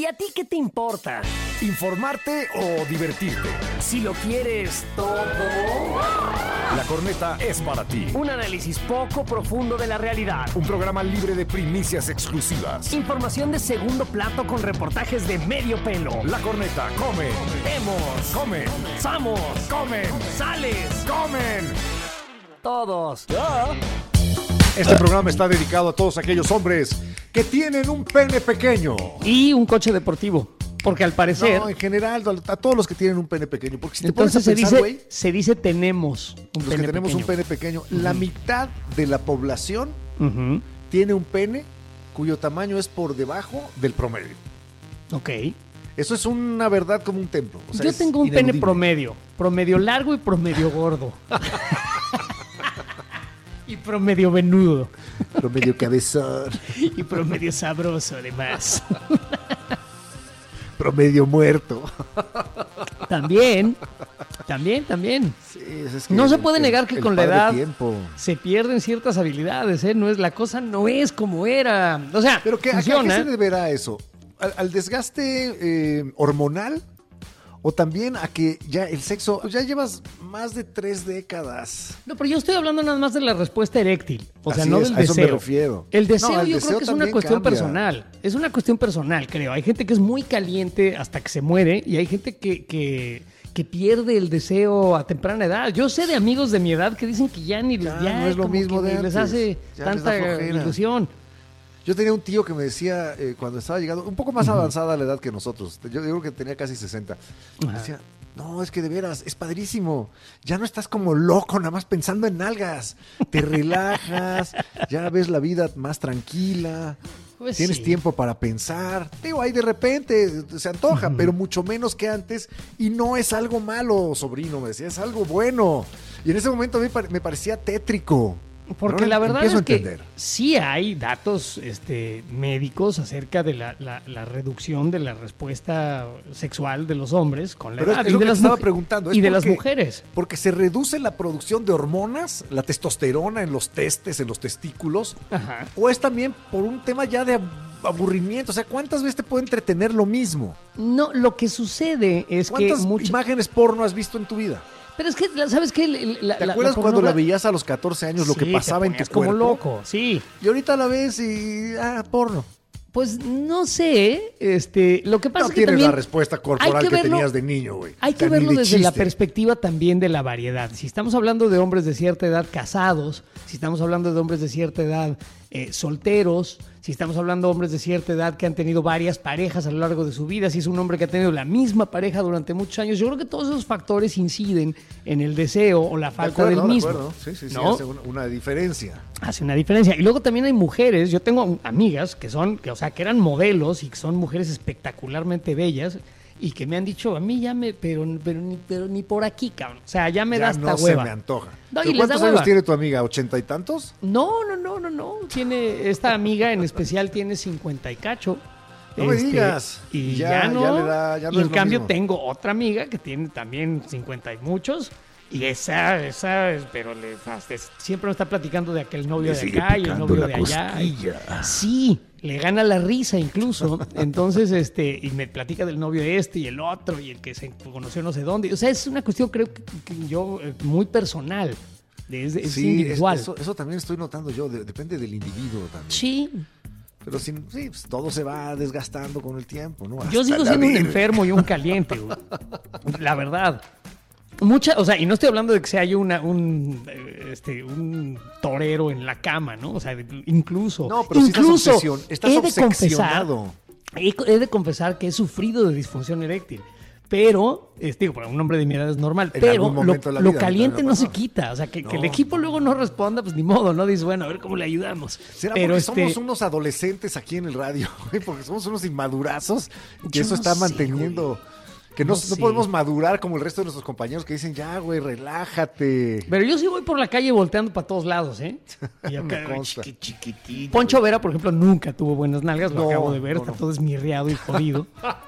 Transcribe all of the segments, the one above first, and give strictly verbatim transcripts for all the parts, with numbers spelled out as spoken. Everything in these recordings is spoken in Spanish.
a ti qué te importa? ¿Informarte o divertirte? Si lo quieres todo. La Corneta es para ti. Un análisis poco profundo de la realidad. Un programa libre de primicias exclusivas. Información de segundo plato con reportajes de medio pelo. La Corneta come. Vemos. Come. Somos. Comen. Sales. Comen. Todos. Este programa está dedicado a todos aquellos hombres que tienen un pene pequeño. Y un coche deportivo. Porque al parecer... No, en general, a todos los que tienen un pene pequeño. Porque si te entonces pones a se, pensar, dice, güey, se dice tenemos un los pene que tenemos pequeño. un pene pequeño, uh-huh. La mitad de la población uh-huh. tiene un pene cuyo tamaño es por debajo del promedio. Ok. Eso es una verdad como un templo. O sea, yo tengo un ineludible. pene promedio. Promedio largo y promedio gordo. Y promedio venudo. Promedio cabezón. Y promedio sabroso, además. Promedio muerto. También, también, también. Sí, es que no se el, puede el, negar que el con la edad tiempo. se pierden ciertas habilidades, ¿eh? No es, la cosa no es como era. O sea, ¿pero qué, funciona. ¿a qué se deberá eso? ¿Al, al desgaste eh, hormonal? ¿O también a que ya el sexo, ya llevas más de tres décadas? No, pero yo estoy hablando nada más de la respuesta eréctil. O sea, Así no es, del a eso deseo. me refiero. El deseo No, el yo deseo creo que es una también cuestión cambia. personal. Es una cuestión personal, creo. Hay gente que es muy caliente hasta que se muere y hay gente que, que, que pierde el deseo a temprana edad. Yo sé de amigos de mi edad que dicen que ya ni Ya, ya no es lo como mismo que de ni les antes. hace Ya les tanta da flojera. ilusión. Yo tenía un tío que me decía, eh, cuando estaba llegando, un poco más uh-huh. avanzada la edad que nosotros, yo, yo creo que tenía casi sesenta, me decía, no, es que de veras, es padrísimo, ya no estás como loco nada más pensando en nalgas, te relajas, ya ves la vida más tranquila, pues tienes sí. tiempo para pensar, digo, ahí de repente se antoja, uh-huh. pero mucho menos que antes, y no es algo malo, sobrino, me decía, es algo bueno, y en ese momento a mí me parecía tétrico. Porque Ahora la verdad es que entender. sí hay datos este, médicos acerca de la, la, la reducción de la respuesta sexual de los hombres con la Pero edad es, es y, lo de que las, te estaba muj- preguntando. Es y de porque, las mujeres. Porque se reduce la producción de hormonas, la testosterona en los testes, en los testículos, Ajá. o es también por un tema ya de aburrimiento. O sea, ¿cuántas veces te puede entretener lo mismo? No, lo que sucede es que ¿Cuántas mucha... imágenes porno has visto en tu vida? Pero es que, ¿sabes qué? La, ¿Te la, acuerdas la cuando pornogra- la veías a los catorce años, lo sí, que pasaba te en tu ponías como cuerpo? loco, sí. Y ahorita la ves y... ah, porno. Pues no sé, este, lo que pasa No es que tienes también la respuesta corporal hay que, que verlo, tenías de niño, güey. Hay o que sea, ni verlo de desde la chiste. perspectiva también de la variedad. Si estamos hablando de hombres de cierta edad casados, si estamos hablando de hombres de cierta edad eh, solteros, si estamos hablando de hombres de cierta edad que han tenido varias parejas a lo largo de su vida, si es un hombre que ha tenido la misma pareja durante muchos años, yo creo que todos esos factores inciden en el deseo o la falta de acuerdo, del mismo. De acuerdo. Sí, sí, sí, ¿no? hace una, una diferencia. Hace una diferencia. Y luego también hay mujeres, yo tengo amigas que son, que, o sea, que eran modelos y que son mujeres espectacularmente bellas y que me han dicho, a mí ya me, pero, pero, ni, pero ni por aquí, cabrón. O sea, ya me ya da hasta no hueva. se me antoja. No, ¿Pero y les ¿Cuántos da años hueva. tiene tu amiga? ¿Ochenta y tantos? No, no, no, no, no. Tiene, esta amiga en especial tiene cincuenta y cacho. No me digas. Y Ya- ya, no. ya le da- ya no y es en lo cambio mismo. tengo otra amiga que tiene también cincuenta y muchos. Y esa, esa, es- pero le, es- siempre me está platicando de aquel novio Le de sigue acá y el picando novio la de allá. y- cosquilla. sí, le gana la risa incluso. Entonces, este, y me platica del novio este y el otro y el que se conoció no sé dónde. O sea, es una cuestión, creo que, que yo, eh, muy personal. Es, es Sí, individual. es- eso, eso también estoy notando yo, de- depende del individuo también. Sí. Pero sin, sí, pues, todo se va desgastando con el tiempo, ¿no? Yo Hasta sigo la siendo un virgen. enfermo y un caliente, güey. La verdad. Mucha, o sea, y no estoy hablando de que sea yo una, un, eh, este, un torero en la cama, ¿no? O sea, de- incluso. No, pero sí estás incluso obsesion- estás he de obsesionado. confesar, he, he de confesar que he sufrido de disfunción eréctil. Pero, este, digo, para un hombre de mi edad es normal, En pero algún lo, momento de la lo vida, caliente claro, no se no. quita. O sea, que, que el No, equipo luego no responda, pues ni modo, ¿no? Dices, bueno, a ver cómo le ayudamos. ¿Será pero porque este, somos unos adolescentes aquí en el radio? güey? Porque somos unos inmadurazos que Yo eso no está sé, manteniendo... Que no, No no sé. podemos madurar como el resto de nuestros compañeros que dicen, ya, güey, relájate. Pero yo sí voy por la calle volteando para todos lados, ¿eh? Y Me acá, consta. chiqui- chiquitito. Poncho Vera, por ejemplo, nunca tuvo buenas nalgas, lo No, acabo de ver, no, está no. todo esmirriado y jodido.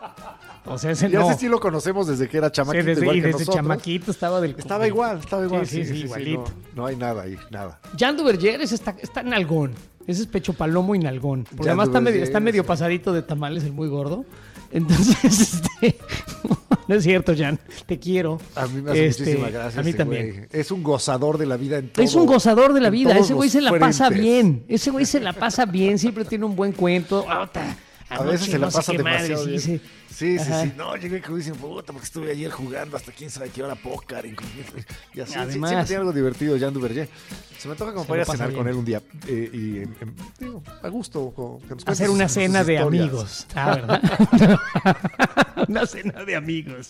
O sea, ese Ya no. ese sí lo conocemos desde que era Sí, chamaquito, desde, igual y que desde nosotros. chamaquito estaba del... Estaba del- igual, estaba igual. Sí, sí, sí, igualito. no, no hay nada ahí, nada. Jan Duverger es está, está nalgón. Ese es pecho palomo y nalgón. Porque Ya además está Duverger, medio, está medio sí. pasadito de tamales, el muy gordo. Entonces, este, no es cierto, Jan. Te quiero. A mí me hace Este, muchísimas gracias. A mí ese también. güey. Es un gozador de la vida en todo. Es un gozador de la en vida. todos Ese güey los se la pasa frentes. bien. Ese güey se la pasa bien. Siempre tiene un buen cuento. Ah, ta, A veces se la no sé pasa qué demasiado madres bien. hice. Sí, sí, Ajá. sí. No, llegué crudísimo, puta, porque estuve ayer jugando hasta quién sabe qué hora póker. Y así, sí, Además. siempre tiene algo divertido, Jan Duverger. Se me antoja como Se para ir lo a pasa cenar bien. con él un día. Eh, y, em, em, digo, a gusto. con- que nos cuente Hacer sus- una sus cena de historias. amigos. Ah, ¿verdad? Una cena de amigos.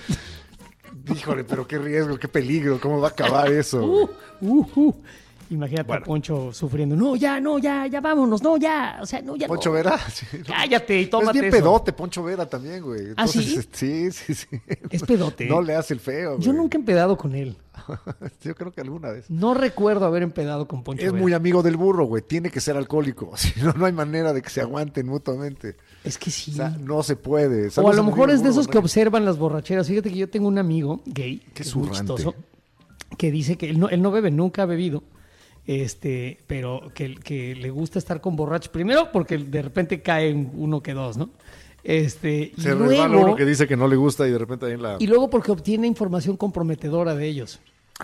Híjole, pero qué riesgo, qué peligro, cómo va a acabar eso. Uh, uh, uh. Imagínate Bueno. a Poncho sufriendo. No, ya, no, ya, ya vámonos. No, ya. O sea, no, ya. Poncho no. Vera. Sí. Cállate y Es tómate bien eso. pedote, Poncho Vera también, güey. ¿Ah, sí? Entonces, sí, sí, sí. Es pedote. No le hace el feo, Yo güey. nunca he empedado con él. Yo creo que alguna vez. No recuerdo haber empedado con Poncho Es Vera. muy amigo del burro, güey. Tiene que ser alcohólico. Si no, no hay manera de que se aguanten mutuamente. Es que sí. O sea, no se puede. O a Saludos lo mi mejor amigo es de burro, esos que ¿no? observan las borracheras. Fíjate que yo tengo un amigo gay, que es muy zurrante. chistoso, que dice que él no, él no bebe, nunca ha bebido, este, pero que, que le gusta estar con borrachos. Primero porque de repente cae uno que dos, ¿no? Este, y Se resbala luego, uno que dice que no le gusta y de repente ahí en la... y luego porque obtiene información comprometedora de ellos.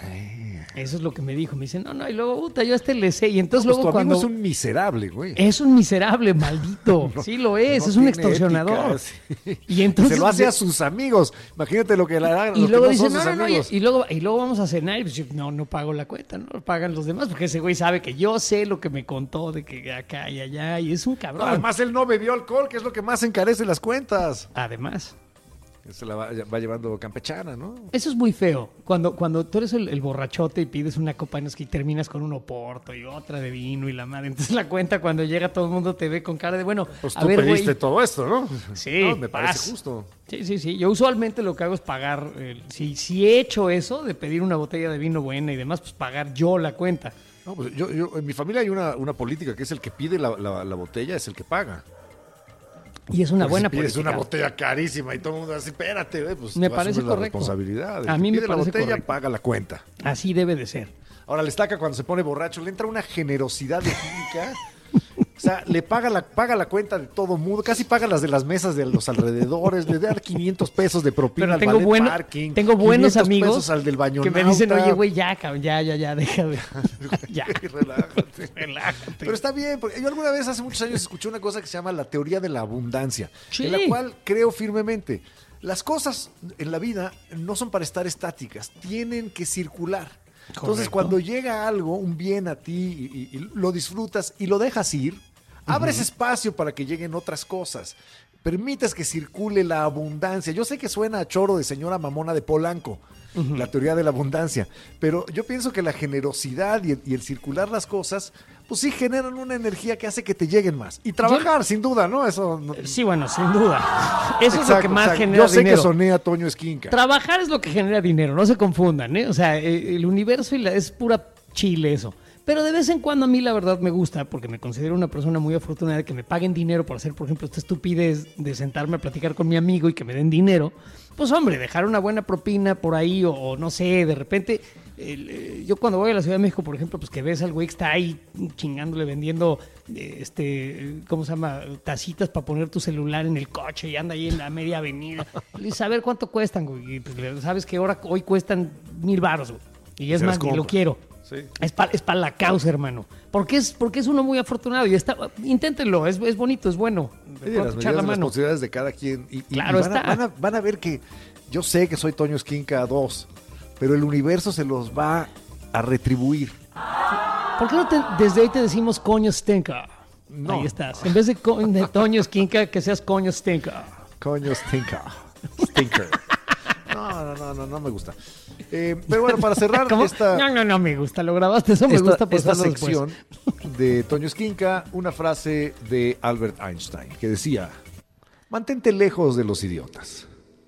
Eso es lo que me dijo. Me dice, no, no, y luego, puta, yo a este le sé. Y entonces Pues luego tu amigo cuando... es un miserable, güey. Es un miserable, maldito. Sí lo es, No es un tiene extorsionador. ética, sí. Y entonces se lo hace a sus amigos. Imagínate lo que le hará. y los luego que no dice, son no, sus no, no, y, amigos. y luego, y luego vamos a cenar y pues, yo, no, no pago la cuenta, no pagan los demás, porque ese güey sabe que yo sé lo que me contó de que acá y allá, y es un No, cabrón. además, él no bebió alcohol, que es lo que más encarece las cuentas. Además, Se la va, va llevando campechana, ¿no? eso es muy feo. Cuando, cuando tú eres el, el borrachote y pides una copa de whisky y terminas con un oporto y otra de vino y la madre. Entonces la cuenta cuando llega todo el mundo te ve con cara de, bueno, Pues a tú ver, pediste güey. todo esto, ¿no? Sí, No, me parece paz. justo. Sí, sí, sí. Yo usualmente lo que hago es pagar. eh, si, si he hecho eso de pedir una botella de vino buena y demás, pues pagar yo la cuenta. No, pues yo, yo- en mi familia hay una, una política que es el que pide la, la- la botella, es el que paga. Y es una Porque buena si pides política. una botella carísima y todo el mundo así, espérate, güey, pues Me tú parece asumes la correcto. responsabilidad. El A que mí me pide la parece botella correcto. paga la cuenta. Así debe de ser. Ahora, le estaca cuando se pone borracho, le entra una generosidad de química. O sea, le paga la, paga la cuenta de todo mundo, casi paga las de las mesas de los alrededores, le da quinientos pesos de propina Pero al tengo, ballet bueno, parking. tengo buenos quinientos amigos pesos al del baño que me dicen, oye, güey, ya, cabrón, ya, ya, ya, deja de... ya, Relájate. relájate. Pero está bien, porque yo alguna vez hace muchos años escuché una cosa que se llama la teoría de la abundancia, Sí. en la cual creo firmemente. Las cosas en la vida no son para estar estáticas, tienen que circular. Entonces, Correcto. cuando llega algo, un bien a ti, y, y- y lo disfrutas y lo dejas ir, abres espacio para que lleguen otras cosas. Permites que circule la abundancia. Yo sé que suena a choro de señora mamona de Polanco, la teoría de la abundancia, pero yo pienso que la generosidad y el, y el circular las cosas, pues sí generan una energía que hace que te lleguen más. Y trabajar, sin duda, ¿no? Eso no- Sí, bueno, sin duda. Eso es lo Exacto, que más exacto. genera Yo sé dinero. que soné a Toño Esquinca. Trabajar es lo que genera dinero, no se confundan, ¿eh? O sea, eh, el universo y la, es pura chile eso. Pero de vez en cuando a mí la verdad me gusta, porque me considero una persona muy afortunada de que me paguen dinero por hacer, por ejemplo, esta estupidez de sentarme a platicar con mi amigo y que me den dinero. Pues hombre, dejar una buena propina por ahí o, o no sé, de repente... el, eh, yo cuando voy a la Ciudad de México, por ejemplo, pues que ves al güey que está ahí chingándole, vendiendo, eh, este, ¿cómo se llama? Tacitas para poner tu celular en el coche y anda ahí en la media avenida. Le dices, a ver cuánto cuestan, güey. Y pues, le- sabes que ahora, hoy cuestan mil baros, güey. Y es Se las más, ni lo compra. quiero. Sí. Es para es pa la causa, hermano. Porque es, porque es uno muy afortunado. Y está, inténtenlo, es, es bonito, es bueno. Sí, Puedo las echar medidas la de mano. responsabilidades de cada quien. Y, y- y Claro van, a, está. van, a, van a ver que yo sé que soy Toño Esquinca dos, pero el universo se los va a retribuir. ¿Por qué no te- desde hoy te decimos coño stinka? No. Ahí estás. En vez de, co- de Toño Esquinca, que seas coño stinka. Coño Stinka. Stinker. No, no, no, no, no me gusta. Eh, pero bueno, para cerrar ¿Cómo? esta, No, no, no me gusta. Lo grabaste, eso me esta, gusta esta pasarlo después. sección de Toño Esquinca, una frase de Albert Einstein que decía: mantente lejos de los idiotas.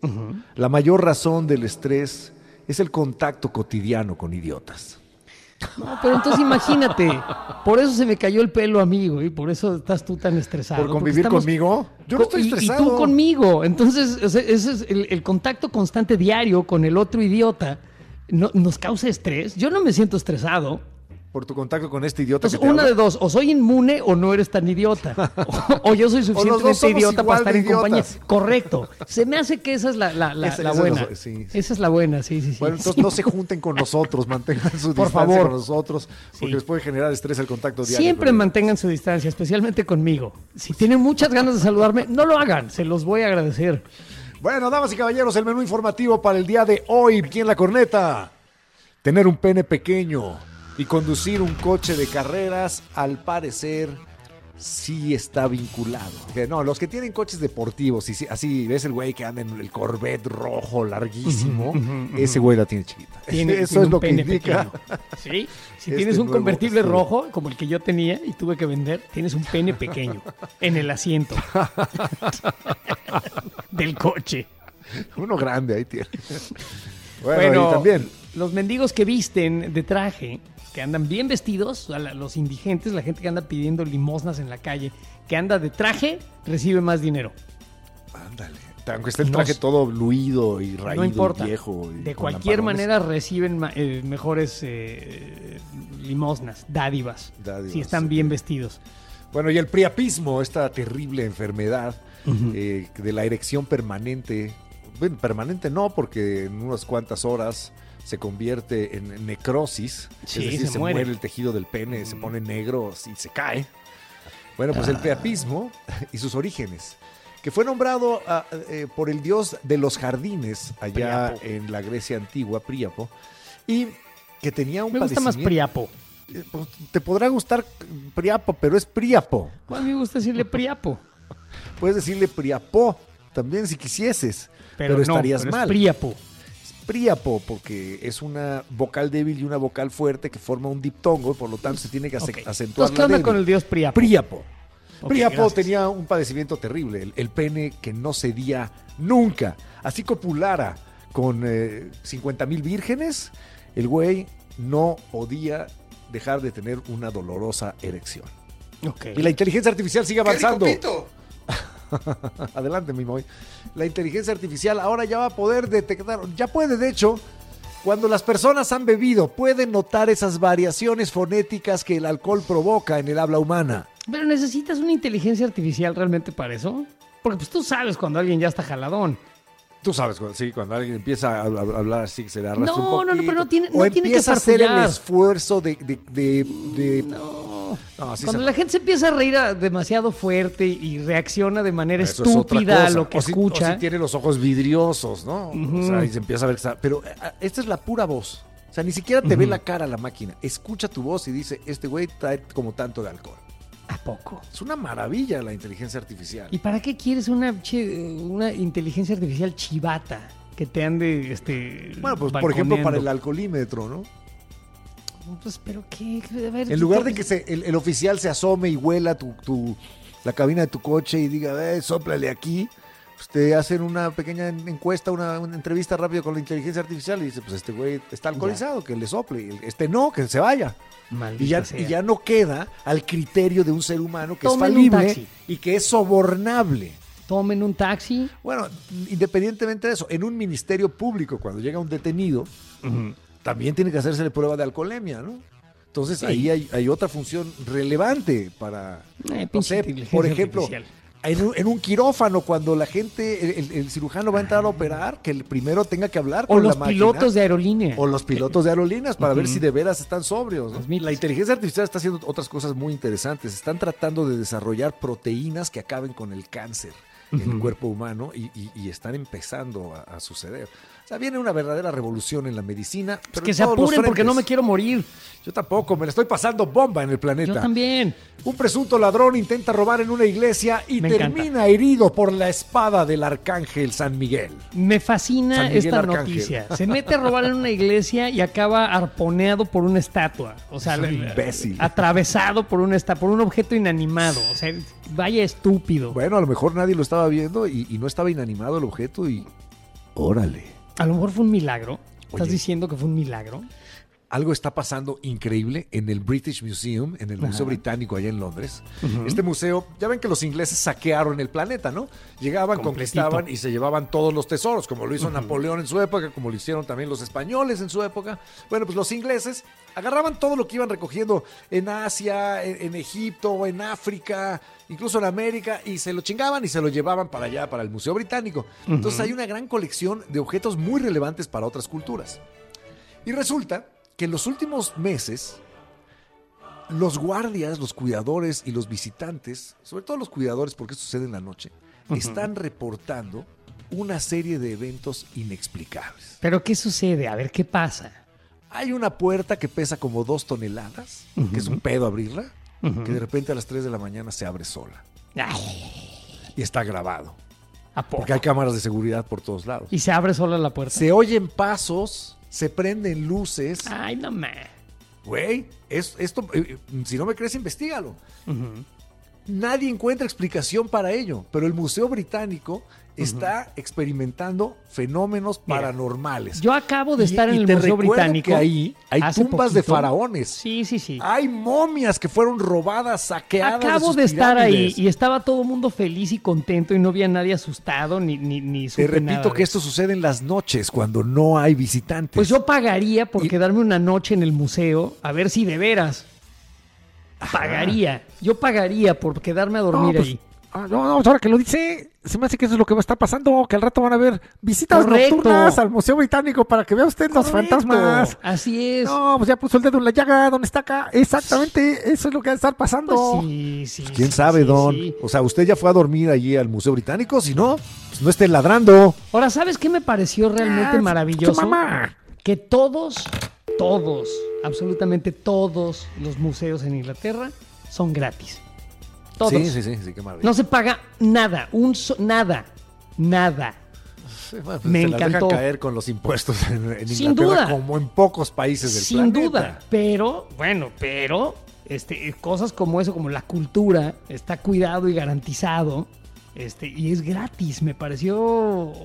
La mayor razón del estrés es el contacto cotidiano con idiotas. No, pero entonces imagínate. Por eso se me cayó el pelo a mí, güey. Por eso estás tú tan estresado. ¿Por porque convivir estamos- conmigo? Yo no Co- estoy y- estresado. Y tú conmigo. Entonces, o sea, ese es el, el contacto constante diario con el otro idiota. No, nos causa estrés. Yo no me siento estresado. por tu contacto con este idiota. Entonces, que te una habla. de dos, o soy inmune o no eres tan idiota. O, o yo soy suficientemente somos idiota para igual estar de en compañía. idiotas. Correcto. Se me hace que esa es la, la, la, Esa- la esa buena. es- sí, sí. Esa es la buena, sí, sí, sí. Bueno, entonces Sí. no se junten con nosotros, mantengan su Por distancia favor. con nosotros, porque Sí. les puede generar estrés el contacto diario. Siempre con- mantengan su distancia, especialmente conmigo. Si tienen muchas ganas de saludarme, no lo hagan. Se los voy a agradecer. Bueno, damas y caballeros, el menú informativo para el día de hoy, aquí en La Corneta. Tener un pene pequeño y conducir un coche de carreras, al parecer, sí está vinculado. Que no, los que tienen coches deportivos, y sí, así ves el güey que anda en el Corvette rojo larguísimo, Ujú, ujú, ujú. ese güey la tiene chiquita. Tiene- Eso tiene es un lo que pene indica. pequeño. Sí, si Este tienes un nuevo convertible estilo. rojo, como el que yo tenía y tuve que vender, tienes un pene pequeño en el asiento del coche. Uno grande ahí tiene. Bueno, Bueno, y también. los mendigos que visten de traje, que andan bien vestidos, a la- los indigentes, la gente que anda pidiendo limosnas en la calle, que anda de traje, recibe más dinero. Ándale. Aunque esté el No traje s- todo luido y raído No importa. y viejo. y De con cualquier lamparones. manera reciben ma- eh, mejores eh, limosnas, dádivas, Dádivas, si están ok. bien vestidos. Bueno, y el priapismo, esta terrible enfermedad eh, de la erección permanente. Bueno, permanente no, porque en unas cuantas horas se convierte en necrosis. Sí, es decir, se se, muere. muere el tejido del pene, se pone negro y se cae. Bueno, pues el priapismo y sus orígenes, que fue nombrado ah, eh, por el dios de los jardines allá Priapo. en la Grecia antigua, Príapo, y que tenía un Me gusta más padecimiento. Priapo. Eh, pues, te podrá gustar Priapo, pero es Príapo. A mí me gusta decirle Priapo, Puedes decirle Priapo también si quisieses, pero, pero, no, estarías pero es mal. Priapo. Príapo, porque es una vocal débil y una vocal fuerte que forma un diptongo, por lo tanto se tiene que ace- Ok. acentuar Entonces, ¿qué la onda débil. con el dios Priapo? Príapo. Ok, Príapo gracias. tenía un padecimiento terrible, el, el pene que no cedía nunca. Así copulara con eh, cincuenta mil vírgenes, el güey no podía dejar de tener una dolorosa erección. Ok. Y la inteligencia artificial sigue avanzando. ¡Qué rico pito! Adelante, mi Moy. La inteligencia artificial ahora ya va a poder detectar, ya puede, de hecho, cuando las personas han bebido, pueden notar esas variaciones fonéticas que el alcohol provoca en el habla humana. Pero necesitas una inteligencia artificial realmente para eso. Porque pues tú sabes cuando alguien ya está jaladón. Tú sabes, cuando, sí, cuando alguien empieza a, a- a hablar así, que se le arrastra No, un no, poquito. no, pero no tiene- o no tiene que empieza a hacer el farfullar. esfuerzo de... de, de, de- No. No, así Cuando se- la gente se empieza a reír a- demasiado fuerte y reacciona de manera Eso es otra estúpida a cosa. lo que o si, escucha. o si tiene los ojos vidriosos, ¿no? Ujú. O sea, y se empieza a ver que está... Pero eh, esta es la pura voz. O sea, ni siquiera te ve la cara la máquina. Escucha tu voz y dice, este güey trae como tanto de alcohol. ¿A poco? Es una maravilla la inteligencia artificial. ¿Y para qué quieres una, che- una inteligencia artificial chivata que te ande este Bueno, pues por ejemplo para el balconeando? alcoholímetro, ¿no? Pues, pero qué, a ver, En lugar ¿qué- de que se- el, el oficial se asome y huela tu, tu- la cabina de tu coche y diga, eh, sóplale aquí, pues te hacen una pequeña encuesta, una, una entrevista rápida con la inteligencia artificial y dice, pues este güey está alcoholizado, que le sople, y este no, que se vaya. Maldita Y ya, sea. y ya no queda al criterio de un ser humano que Tomen es un falible taxi. y que es sobornable. Tomen un taxi. Bueno, independientemente de eso, en un ministerio público, cuando llega un detenido, también tiene que hacerse prueba de alcoholemia, ¿no? Entonces Sí. ahí hay, hay otra función relevante para, Eh, no pinche sé, inteligencia por ejemplo, artificial. en un, en un quirófano, cuando la gente, el, el- el cirujano va a entrar a operar, que el primero tenga que hablar O con los la máquina. pilotos de aerolínea. O los pilotos de aerolíneas para ver Ujú. si de veras están sobrios. ¿no? Los mitos. La inteligencia artificial está haciendo otras cosas muy interesantes. Están tratando de desarrollar proteínas que acaben con el cáncer en el Ujú. cuerpo humano y, y- y están empezando a, a suceder. O sea, viene una verdadera revolución en la medicina. Pues pero que en se todos los apuren porque frentes. no me quiero morir. Yo tampoco, me la estoy pasando bomba en el planeta. Yo también. Un presunto ladrón intenta robar en una iglesia y Me termina encanta. herido por la espada del arcángel San Miguel. Me fascina San Miguel esta Arcángel. noticia. Se mete a robar en una iglesia y acaba arponeado por una estatua. O sea, Es un le- imbécil. atravesado por una esta- por un objeto inanimado. O sea, vaya estúpido. Bueno, a lo mejor nadie lo estaba viendo y, y no estaba inanimado el objeto y... Órale. A lo mejor fue un milagro. ¿Estás Oye. diciendo que fue un milagro? algo está pasando increíble en el British Museum, en el Ajá. Museo Británico allá en Londres. Uh-huh. Este museo, ya ven que los ingleses saquearon el planeta, ¿no? Llegaban, Completito. conquistaban y se llevaban todos los tesoros, como lo hizo Uh-huh. Napoleón en su época, como lo hicieron también los españoles en su época. Bueno, pues los ingleses agarraban todo lo que iban recogiendo en Asia, en, en Egipto, en África, incluso en América, y se lo chingaban y se lo llevaban para allá, para el Museo Británico. Uh-huh. Entonces hay una gran colección de objetos muy relevantes para otras culturas. Y resulta que en los últimos meses, los guardias, los cuidadores y los visitantes, sobre todo los cuidadores, porque esto sucede en la noche, uh-huh. están reportando una serie de eventos inexplicables. ¿Pero qué sucede? A ver, ¿qué pasa? Hay una puerta que pesa como dos toneladas, uh-huh. que es un pedo abrirla, uh-huh. que de repente a las tres de la mañana se abre sola. Ay. Y está grabado. ¿A poco? Porque hay cámaras de seguridad por todos lados. Y se abre sola la puerta. Se oyen pasos, se prenden luces. Ay, no me. Güey, es, esto, eh, si no me crees, investígalo. Uh-huh. Nadie encuentra explicación para ello, pero el Museo Británico está uh-huh. experimentando fenómenos Mira, paranormales. Yo acabo de estar y, en y el te Museo Británico. Que ahí hay tumbas poquito. de faraones. Sí, sí, sí. Hay momias que fueron robadas, saqueadas. Acabo de, de estar pirámides. ahí y estaba todo el mundo feliz y contento y no había nadie asustado ni ni, ni Te repito que esto sucede en las noches cuando no hay visitantes. Pues yo pagaría por y... quedarme una noche en el museo a ver si de veras. Ajá. Pagaría. Yo pagaría por quedarme a dormir no, pues, ahí. Ah, no, no, ahora que lo dice, se me hace que eso es lo que va a estar pasando, que al rato van a haber visitas Correcto. nocturnas al Museo Británico para que vea usted los Correcto. fantasmas. Así es. No, pues ya puso el dedo en la llaga, ¿dónde está acá? Exactamente, eso es lo que va a estar pasando. Pues sí, sí. Pues quién sí, sabe, sí, don. Sí. O sea, usted ya fue a dormir allí al Museo Británico, si no, pues no esté ladrando. Ahora, ¿sabes qué me pareció realmente Ah, maravilloso? su mamá. Que todos, todos, absolutamente todos los museos en Inglaterra son gratis. Todos. Sí, sí, sí, sí, qué maravilla. No se paga nada, un so- nada, nada. Sí, bueno, pues me se las encantó. dejan caer con los impuestos en, en Sin Inglaterra, duda. como en pocos países del Sin planeta. duda, pero, bueno, pero este, cosas como eso, como la cultura, está cuidado y garantizado, este, y es gratis, me pareció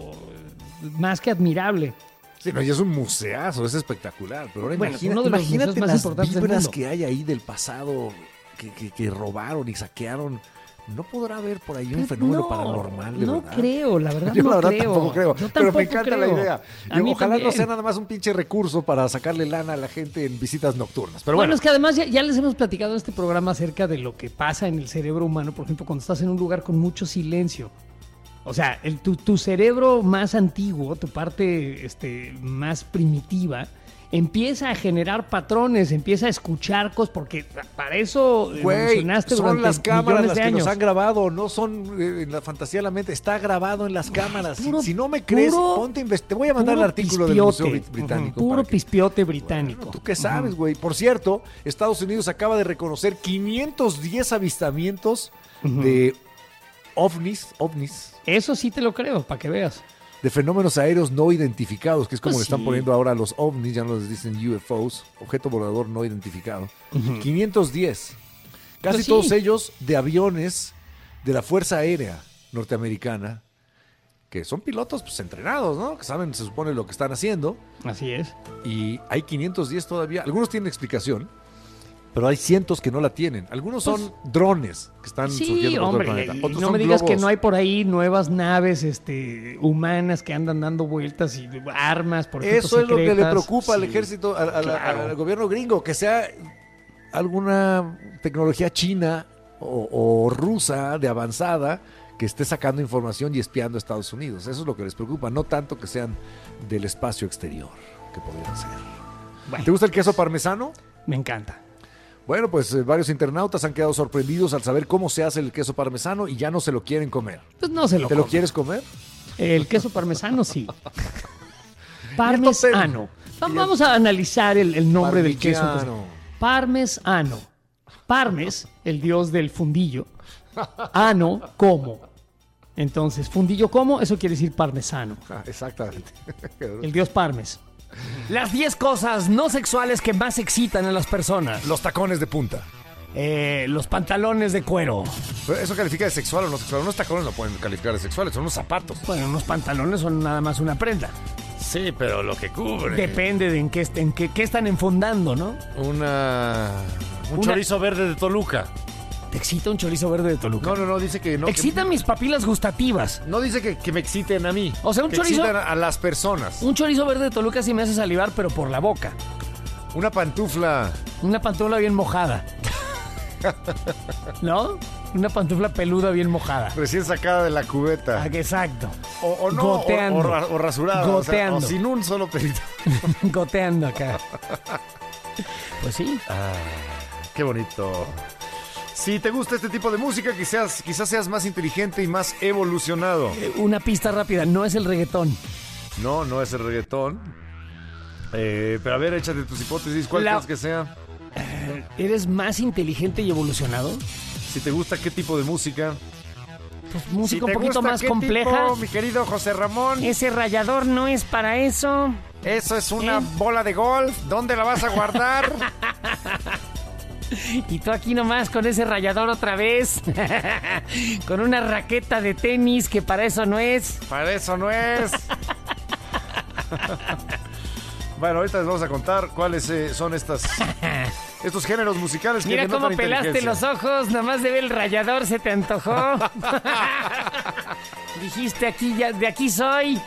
más que admirable. Sí, no, y es un museazo, es espectacular. Pero ahora Bueno, imagina- uno de los imagínate museos más las importantes del vibras mundo. que hay ahí del pasado, que, que, que robaron y saquearon. ¿No podrá haber por ahí un fenómeno no, paranormal, de no verdad? creo, la verdad Yo no la verdad creo. tampoco creo, Yo pero me tampoco encanta creo. la idea. A Y mí ojalá no también. sea nada más un pinche recurso para sacarle lana a la gente en visitas nocturnas. Pero Bueno, bueno, es que además ya, ya les hemos platicado en este programa acerca de lo que pasa en el cerebro humano, por ejemplo, cuando estás en un lugar con mucho silencio. O sea, el, tu, tu cerebro más antiguo, tu parte este, más primitiva, empieza a generar patrones, empieza a escuchar cosas, porque para eso eh, güey, mencionaste son durante las cámaras millones las de que años. nos han grabado, no son eh, en la fantasía de la mente, está grabado en las cámaras. puro- si, si no me crees, puro- ponte a invest- Te voy a mandar el Puro artículo del pispiote. Museo Brit- Británico. Ujú, puro para que- pispiote británico. Bueno, ¿tú qué sabes, güey? Por cierto, Estados Unidos acaba de reconocer quinientos diez avistamientos Ujú. de ovnis, ovnis, Eso sí te lo creo, para que veas. de fenómenos aéreos no identificados, que es como Pues le están sí. poniendo ahora a los ovnis, ya no les dicen U F Os, objeto volador no identificado. Ujú. quinientos diez. Casi Pues sí. todos ellos de aviones de la Fuerza Aérea norteamericana, que son pilotos pues entrenados, ¿no? Que saben, se supone, lo que están haciendo. Así es. Y hay quinientos diez todavía. Algunos tienen explicación, pero hay cientos que no la tienen. Algunos son drones que están Sí, surgiendo por todo el hombre, planeta. y Otros no son me digas que globos. no hay por ahí nuevas naves este, humanas que andan dando vueltas y armas, por ejemplo, Eso es lo que le secretas. preocupa al Sí. ejército, al, al- claro. al gobierno gringo, que sea alguna tecnología china o, o rusa de avanzada que esté sacando información y espiando a Estados Unidos. Eso es lo que les preocupa, no tanto que sean del espacio exterior, que podrían ser. Bueno, ¿Te gusta el queso parmesano? me encanta. Bueno, pues eh, varios internautas han quedado sorprendidos al saber cómo se hace el queso parmesano y ya no se lo quieren comer. Pues no se lo ¿Te lo come. quieres comer? El queso parmesano, sí. Parmesano. Va- Y el- Vamos a analizar el, el nombre del queso. Parmigiano. Parmesano. Parmes, el dios del fundillo. Ano, como. Entonces, fundillo como, eso quiere decir parmesano. Ah, exactamente. El dios Parmes. Las diez cosas no sexuales que más excitan a las personas. Los tacones de punta. Eh, los pantalones de cuero. Pero ¿eso califica de sexual o no sexual? Unos tacones no pueden calificar de sexuales, son unos zapatos. Bueno, unos pantalones son nada más una prenda. Sí, pero lo que cubre. Depende de en qué, en qué, qué están enfundando, ¿no? Una... Un Una- chorizo verde de Toluca. ¿Te excita un chorizo verde de Toluca? No, no, no, dice que no. Excita que- mis papilas gustativas. No dice que, que me exciten a mí. O sea, un que chorizo- excitan a las personas. Un chorizo verde de Toluca sí me hace salivar, pero por la boca. Una pantufla. Una pantufla bien mojada. ¿No? Una pantufla peluda bien mojada. Recién sacada de la cubeta. Ah, exacto. O, o no, Goteando. o, o ra- o rasurada. o sea, Goteando. o sin un solo pelito. Goteando acá. Pues sí. Ah, qué bonito. Si te gusta este tipo de música, quizás, quizás seas más inteligente y más evolucionado. Eh, Una pista rápida, no es el reggaetón. No, no es el reggaetón. Eh, pero a ver, échate tus hipótesis. ¿Cuál La- crees que sea? ¿Eres más inteligente y evolucionado? Si te gusta, ¿qué tipo de música? Pues Si música te un poquito gusta, más ¿qué compleja. tipo, mi querido José Ramón? Ese rallador no es para eso. Eso es una ¿Eh? bola de golf. ¿Dónde la vas a guardar? Y tú aquí nomás con ese rallador otra vez. Con una raqueta de tenis que para eso no es. Para eso no es. Bueno, ahorita les vamos a contar cuáles eh, son estas estos géneros musicales que Mira denotan cómo pelaste inteligencia. los ojos, nomás de ver el rallador se te antojó. Dijiste aquí ya, de aquí soy.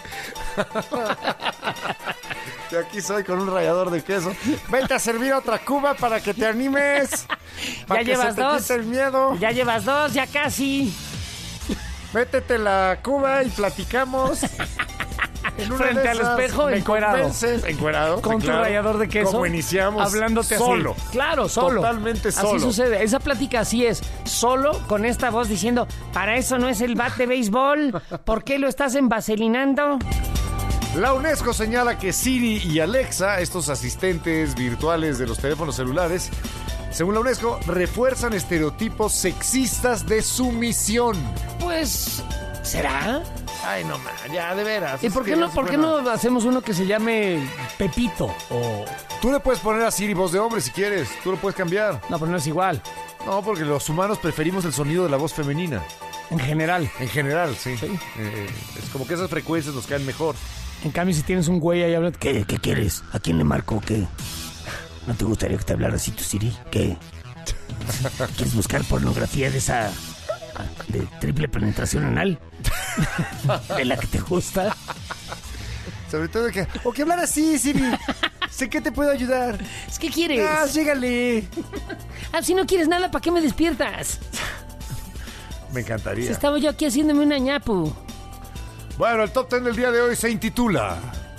De aquí soy con un rallador de queso. Vente a servir otra cuba para que te animes. Para Ya que llevas se te dos. quite el miedo. Ya llevas dos, ya casi. Métete la cuba y platicamos. En una Frente de al esas espejo, me encuerado. convences. Encuerado. Con sí, tu claro. rallador de queso. Como iniciamos. Hablándote solo. así. Claro, solo. Totalmente solo. Así sucede. Esa plática así es. Solo con esta voz diciendo, para eso no es el bat de béisbol. ¿Por qué lo estás envaselinando? La UNESCO señala que Siri y Alexa, estos asistentes virtuales de los teléfonos celulares, según la UNESCO, refuerzan estereotipos sexistas de sumisión. Pues, ¿será? Ay, no, man, ya, de veras. ¿Y Es por qué que no, se por qué puede- no hacemos uno que se llame Pepito? O... Tú le puedes poner a Siri voz de hombre si quieres. Tú lo puedes cambiar. No, pero no es igual. No, porque los humanos preferimos el sonido de la voz femenina. En general. En general, sí. Sí. Eh, es como que esas frecuencias nos caen mejor. En cambio, si tienes un güey ahí hablando, ¿qué, qué quieres? ¿A quién le marco o qué? ¿No te gustaría que te hablara así tu Siri? ¿Qué? ¿Quieres buscar pornografía de esa... de triple penetración anal? ¿De la que te gusta? Sobre todo que... O que hablar así, Siri. Sé que te puedo ayudar. ¿Es que quieres? Ah, llégale. Ah, si no quieres nada, ¿para qué me despiertas? Me encantaría. Si estaba yo aquí haciéndome una ñapu. Bueno, el top ten del día de hoy se intitula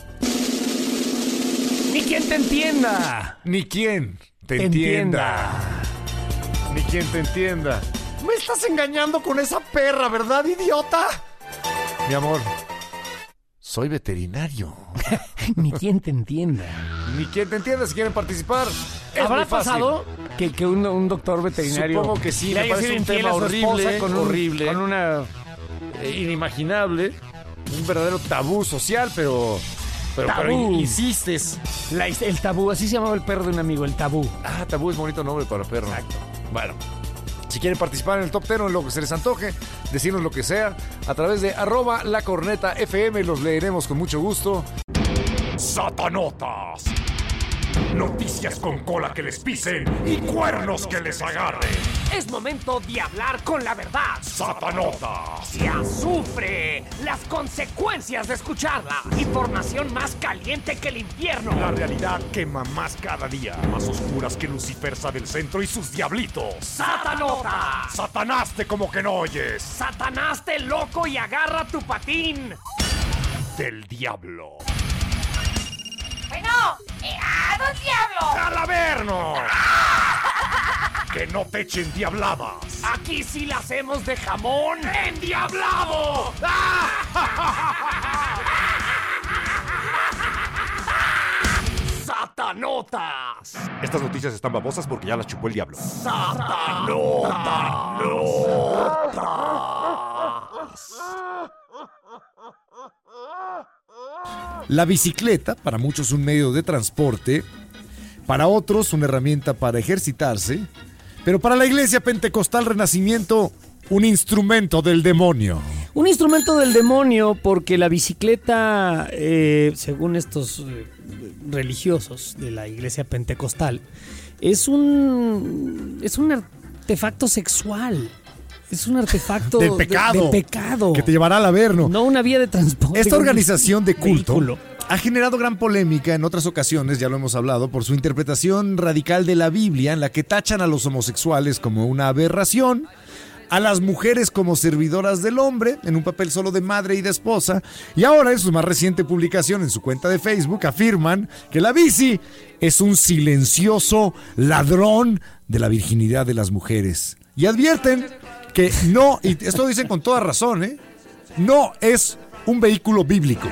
Ni quien te entienda. Ni quien te, Te entienda. Ni quien te entienda. Me estás engañando con esa perra, ¿verdad, idiota? Mi amor, soy veterinario. Ni quien te entienda. Ni quien te entienda. Si quieren participar, es ¿Habrá muy fácil. pasado que, que un, un doctor veterinario... Supongo que sí, le me haya parece sido un infiel tema a su esposa horrible, con un- horrible. Con una... Eh, inimaginable. Un verdadero tabú social, pero... Pero, pero Tabú. insistes. la- el tabú, así se llamaba el perro de un amigo, el tabú. Ah, tabú es bonito nombre para perro. Exacto. Bueno, si quieren participar en el top ten o en lo que se les antoje, decirnos lo que sea, a través de arroba la corneta F M, los leeremos con mucho gusto. Satanotas. Noticias con cola que les pisen y cuernos que les agarren. Es momento de hablar con la verdad. Satanotas. Ya sufre las consecuencias de escucharla. Información más caliente que el infierno. La realidad quema más cada día, más oscuras que Lucifer del centro y sus diablitos. ¡Satanota! Satanás te como que no oyes. ¡Satanás te loco y agarra tu patín! Del diablo. Bueno, eh, ¡ah, don Diablo! ¡Al averno! Que no te echen diabladas. Aquí sí la hacemos de jamón. ¡Endiablado! ¡Satanotas! Estas noticias están babosas porque ya las chupó el diablo. La bicicleta, para muchos un medio de transporte, para otros una herramienta para ejercitarse, pero para la Iglesia Pentecostal Renacimiento, un instrumento del demonio. Un instrumento del demonio porque la bicicleta, eh, según estos eh, religiosos de la iglesia pentecostal, es un, es un artefacto sexual. Es un artefacto del pecado, de, de pecado que te llevará al Averno. No una vía de transporte. Esta organización de culto vehículo. ha generado gran polémica en otras ocasiones, ya lo hemos hablado, por su interpretación radical de la Biblia, en la que tachan a los homosexuales como una aberración, a las mujeres como servidoras del hombre, en un papel solo de madre y de esposa, y ahora en su más reciente publicación en su cuenta de Facebook afirman que la bici es un silencioso ladrón de la virginidad de las mujeres. Y advierten que no, y esto dicen con toda razón, ¿eh? No es un vehículo bíblico.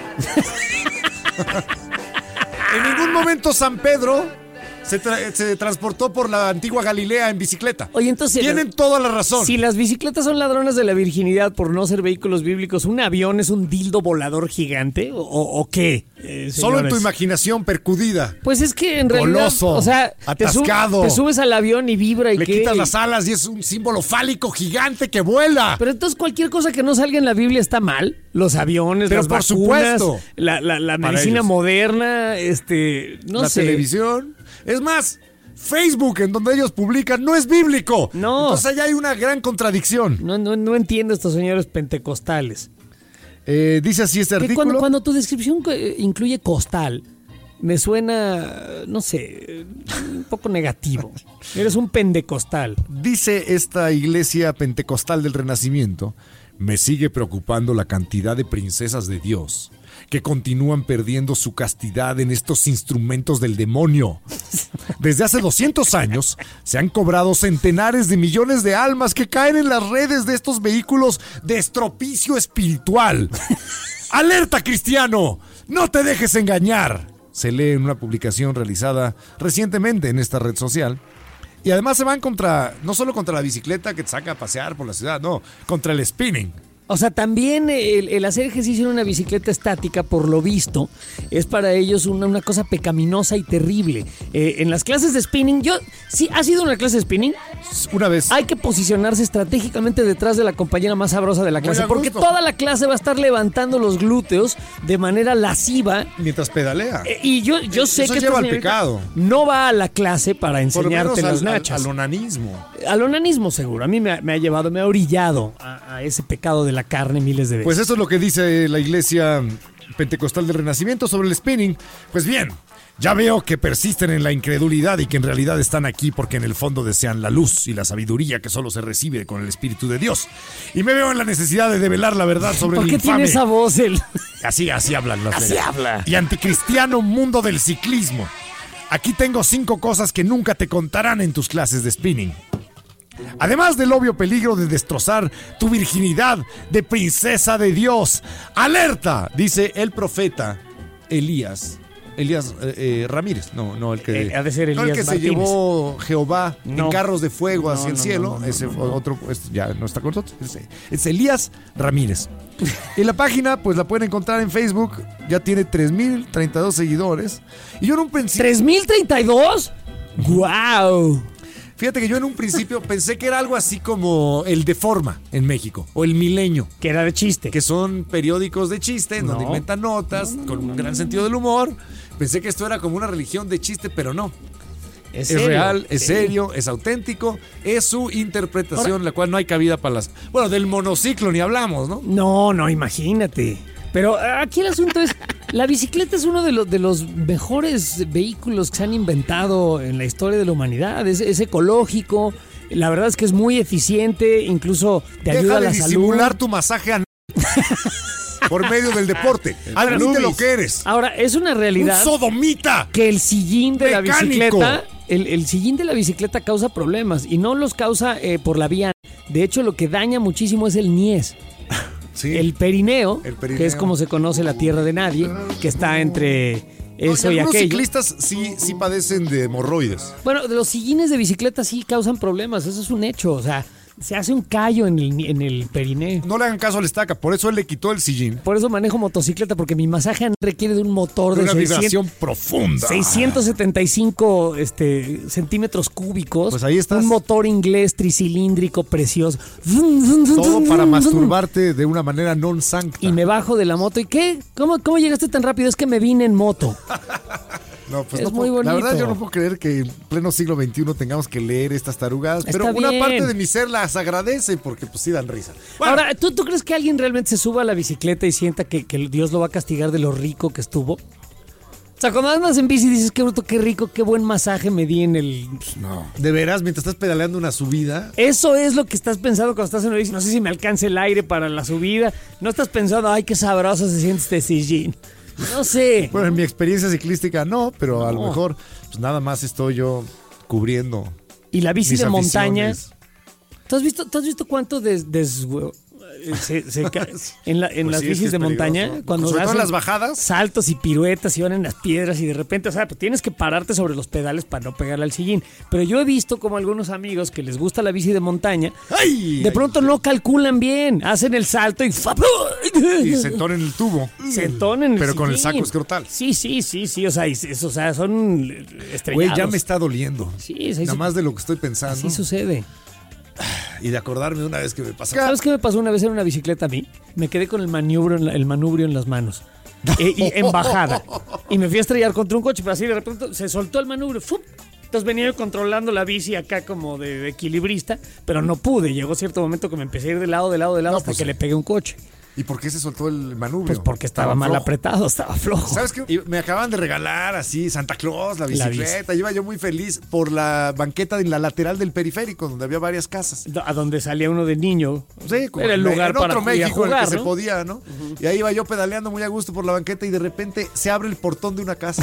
En ningún momento San Pedro se, tra- se transportó por la antigua Galilea en bicicleta. Oye, entonces tienen toda la razón. Si las bicicletas son ladronas de la virginidad por no ser vehículos bíblicos, ¿un avión es un dildo volador gigante o, o qué? Eh, Solo en tu imaginación percudida. Pues es que en realidad, Goloso, o sea, te, su- atascado. te subes al avión y vibra y Le qué. quitas las alas y es un símbolo fálico gigante que vuela. Pero entonces cualquier cosa que no salga en la Biblia está mal. Los aviones, Pero las por vacunas, supuesto. la, la, la Para medicina ellos. moderna, este, no la sé. televisión. Es más, Facebook, en donde ellos publican, no es bíblico. No. Entonces allá hay una gran contradicción. No, no, no entiendo estos señores pentecostales. Eh, dice así este Que artículo. cuando, cuando tu descripción eh, incluye costal, me suena, no sé, un poco negativo. Eres un pendecostal. Dice esta iglesia pentecostal del Renacimiento, me sigue preocupando la cantidad de princesas de Dios que continúan perdiendo su castidad en estos instrumentos del demonio. Desde hace doscientos años se han cobrado centenares de millones de almas que caen en las redes de estos vehículos de estropicio espiritual. ¡Alerta, cristiano! ¡No te dejes engañar! Se lee en una publicación realizada recientemente en esta red social. Y además se van contra, no solo contra la bicicleta que te saca a pasear por la ciudad, no, contra el spinning. O sea, también el, el hacer ejercicio en una bicicleta estática, por lo visto, es para ellos una, una cosa pecaminosa y terrible. Eh, en las clases de spinning, yo, ¿sí has ido a una clase de spinning? Una vez. Hay que posicionarse estratégicamente detrás de la compañera más sabrosa de la clase, a porque gusto. toda la clase va a estar levantando los glúteos de manera lasciva. Mientras pedalea. Eh, y yo, yo sé Eso que lleva esta al señorita pecado. no va a la clase para Por lo enseñarte menos las al, al, nachas. al onanismo. Al onanismo seguro. A mí me ha, me ha llevado, me ha orillado a, a ese pecado de la carne miles de veces. Pues eso es lo que dice la iglesia pentecostal del Renacimiento sobre el spinning. Pues bien, ya veo que persisten en la incredulidad y que en realidad están aquí porque en el fondo desean la luz y la sabiduría que solo se recibe con el Espíritu de Dios. Y me veo en la necesidad de develar la verdad sobre ¿Por el qué infame... tiene esa voz él? Así, así hablan las Así leyes. habla. Y anticristiano mundo del ciclismo. Aquí tengo cinco cosas que nunca te contarán en tus clases de spinning. Además del obvio peligro de destrozar tu virginidad de princesa de Dios. ¡Alerta! Dice el profeta Elías. Elías eh, eh, Ramírez. No, no el que, Eh, ha de ser no el Elías que se Martínez. llevó Jehová No. en carros de fuego hacia No, el no, cielo. no, no, Ese no, fue no. otro, pues, ya no está con nosotros. Es, es Elías Ramírez. Y la página, pues la pueden encontrar en Facebook. Ya tiene tres mil treinta y dos seguidores. Y yo en un principio. ¿tres mil treinta y dos? ¡Guau! Fíjate que yo en un principio pensé que era algo así como el Deforma en México o el Milenio, Que era de chiste. que son periódicos de chiste en No. donde inventan notas con un gran sentido del humor. Pensé que esto era como una religión de chiste, pero no. Es, serio. real, es Sí. serio, es auténtico, es su interpretación, la cual no hay cabida para las... Bueno, del monociclo ni hablamos, ¿no? No, no, imagínate. Pero aquí el asunto es, la bicicleta es uno de los, de los mejores vehículos que se han inventado en la historia de la humanidad. Es, es ecológico, la verdad es que es muy eficiente, incluso te Deja ayuda a de la salud. disimular tu masaje a... por medio del deporte. Admite lo que eres. Ahora, es una ¡Un realidad sodomita! que el sillín de la Mecánico. bicicleta, el, el sillín de la bicicleta causa problemas y no los causa eh, por la vía. De hecho, lo que daña muchísimo es el niés. Sí. El perineo, El perineo. que es como se conoce la tierra de nadie, que está entre No, eso y y algunos aquello. ciclistas sí, sí padecen de hemorroides. Bueno, de los sillines de bicicleta sí causan problemas, eso es un hecho. O sea, se hace un callo en el, en el periné. No le hagan caso al estaca, por eso él le quitó el sillín. Por eso manejo motocicleta, porque mi masaje requiere de un motor De de una seiscientos, vibración profunda. seiscientos setenta y cinco este, centímetros cúbicos. Pues ahí estás. Un motor inglés tricilíndrico precioso. Todo para masturbarte de una manera non sancta. Y me bajo de la moto. ¿Y qué? ¿Cómo, cómo llegaste tan rápido? Es que me vine en moto. No, pues Es no muy puedo- La bonito. verdad, yo no puedo creer que en pleno siglo veintiuno tengamos que leer estas tarugadas. Está Pero una bien. parte de mi ser las agradece porque pues sí dan risa. Bueno, Ahora, ¿tú, ¿tú crees que alguien realmente se suba a la bicicleta y sienta que, que Dios lo va a castigar de lo rico que estuvo? O sea, cuando andas en bici dices, qué bruto, qué rico, qué buen masaje me di en el... no. De veras, mientras estás pedaleando una subida, Eso es lo que estás pensando cuando estás en la bici. No sé si me alcance el aire para la subida. No estás pensando, ay, qué sabroso se siente este sillín. No sé. bueno, en mi experiencia ciclística no, pero a lo No. mejor pues nada más estoy yo cubriendo Y la bici mis de montaña. aficiones. ¿Tú has visto, ¿tú has visto cuánto des, des- se, se ca- en, la- en Pues las sí, es que bicis es de montaña? peligroso. Cuando Sobre todo en hacen las bajadas. saltos y piruetas y van en las piedras y de repente, o sea, pues tienes que pararte sobre los pedales para no pegarle al sillín. Pero yo he visto como algunos amigos que les gusta la bici de montaña, ¡Ay! de pronto no calculan bien, hacen el salto y ¡fap! Y se entonan en el tubo. Se entonan en el Pero con el sillín. saco escrotal. Sí, sí, sí, sí, o sea, y- es- o sea son estrellados. Güey, ya me está doliendo. Sí, sí, Nada sí. más de lo que estoy pensando. Así sucede. Y de acordarme de una vez que me pasó. ¿Sabes qué me pasó una vez en una bicicleta a mí? Me quedé con el manubrio en, la- el manubrio en las manos. Eh, y en bajada. Y me fui a estrellar contra un coche, pero así de repente se soltó el manubrio. ¡Fup! Entonces venía yo controlando la bici acá como de, de equilibrista, pero no pude. Llegó cierto momento que me empecé a ir de lado, de lado, de lado, No, hasta pues que sí. le pegué un coche. ¿Y por qué se soltó el manubrio? Pues porque estaba mal flojo. apretado, estaba flojo. ¿Sabes qué? Y me acaban de regalar así Santa Claus, la La bicicleta. Iba yo muy feliz por la banqueta de la lateral del periférico, donde había varias casas. A donde salía uno de niño. Sí, como era el en- lugar en para otro ir a México en el jugar, que ¿no? se podía, ¿no? Y ahí iba yo pedaleando muy a gusto por la banqueta y de repente se abre el portón de una casa.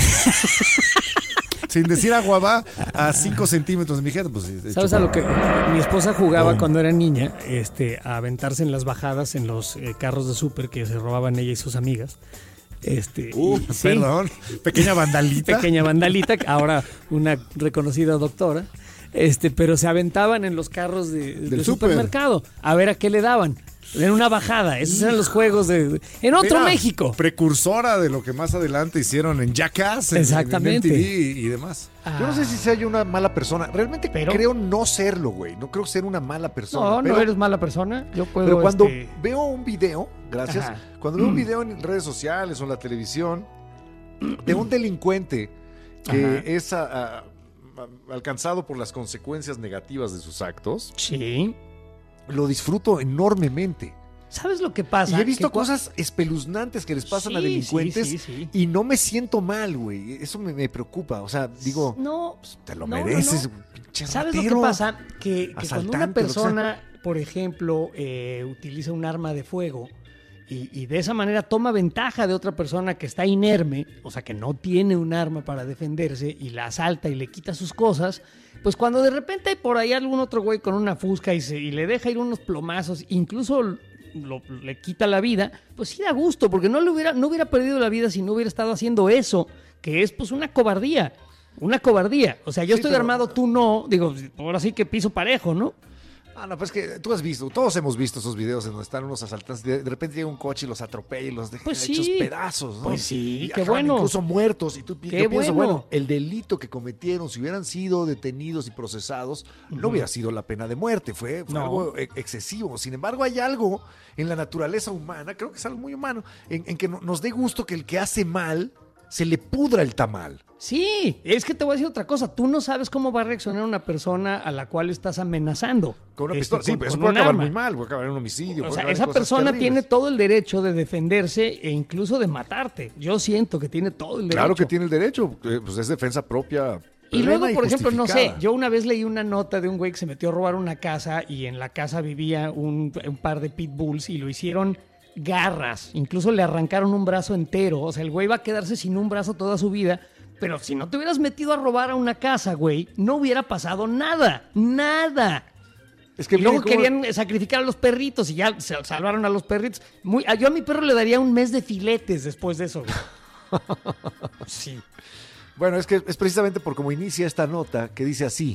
Sin decir agua va a cinco centímetros de mi gente. Pues, sí, ¿Sabes a lo que mi esposa jugaba Oh. cuando era niña? Este, a aventarse en las bajadas en los eh, carros de súper que se robaban ella y sus amigas. Este, Uh, y- sí, perdón, pequeña vandalita. pequeña vandalita, ahora una reconocida doctora. Este, pero se aventaban en los carros de, del súper. supermercado a ver a qué le daban. En una bajada, esos eran los juegos de... En otro Era México. Precursora de lo que más adelante hicieron en Jackass, en- Exactamente. en M T V y, y demás. Yo no sé si sea yo una mala persona. Realmente Pero- creo no serlo, güey. No creo ser una mala persona. No, pero, no eres mala persona. Yo puedo... pero cuando este, veo un video, gracias, Ajá. cuando veo un video en redes sociales o en la televisión de un delincuente que Ajá. es a- a- a- alcanzado por las consecuencias negativas de sus actos, Sí. lo disfruto enormemente. ¿Sabes lo que pasa? Y he visto Que cua- cosas espeluznantes que les pasan a Sí, delincuentes sí, sí, sí. y no me siento mal, güey. Eso me, me preocupa. O sea, digo, No, te lo no, no, mereces, no. pinche ¿Sabes lo ratero. que pasa? Que, que cuando una asaltante, lo que persona, por ejemplo, eh, utiliza un arma de fuego y, y de esa manera toma ventaja de otra persona que está inerme, o sea, que no tiene un arma para defenderse y la asalta y le quita sus cosas, pues cuando de repente hay por ahí algún otro güey con una fusca y, se, y le deja ir unos plomazos, incluso lo- le quita la vida, pues sí da gusto, porque no, le hubiera, no hubiera perdido la vida si no hubiera estado haciendo eso, que es pues una cobardía. Una cobardía. O sea, yo Sí, estoy pero- armado, tú no. Digo, ahora sí que piso parejo, ¿no? Ah, no, pues que tú has visto, todos hemos visto esos videos en donde están unos asaltantes, de, de repente llega un coche y los atropella y los deja Pues hechos sí. pedazos, ¿no? Pues sí, Y qué acaban bueno. incluso muertos. Y tú pi- Qué yo pienso, bueno. bueno, el delito que cometieron, si hubieran sido detenidos y procesados, no hubiera sido la pena de muerte, fue, fue No. algo e- excesivo. Sin embargo, hay algo en la naturaleza humana, creo que es algo muy humano, en, en que no- nos dé gusto que el que hace mal se le pudra el tamal. Sí, es que te voy a decir otra cosa. Tú no sabes cómo va a reaccionar una persona a la cual estás amenazando. Con una Este, pistola. Sí, con- pero eso con puede un acabar arma. muy mal, puede acabar en un homicidio. O puede sea, acabar en esa cosas persona terribles. tiene todo el derecho de defenderse e incluso de matarte. Yo siento que tiene todo el derecho. Claro que tiene el derecho, eh, pues es defensa propia. Y luego, plena por ejemplo, no sé, justificada. yo una vez leí una nota de un güey que se metió a robar una casa y en la casa vivía un, un par de pitbulls y lo hicieron garras. Incluso le arrancaron un brazo entero. O sea, el güey va a quedarse sin un brazo toda su vida. Pero si no te hubieras metido a robar a una casa, güey, no hubiera pasado nada. Nada. Es que Y luego miren cómo- querían sacrificar a los perritos y ya se salvaron a los perritos. Muy, a- yo a mi perro le daría un mes de filetes después de eso, güey. Sí. Bueno, es que es precisamente por cómo inicia esta nota que dice así.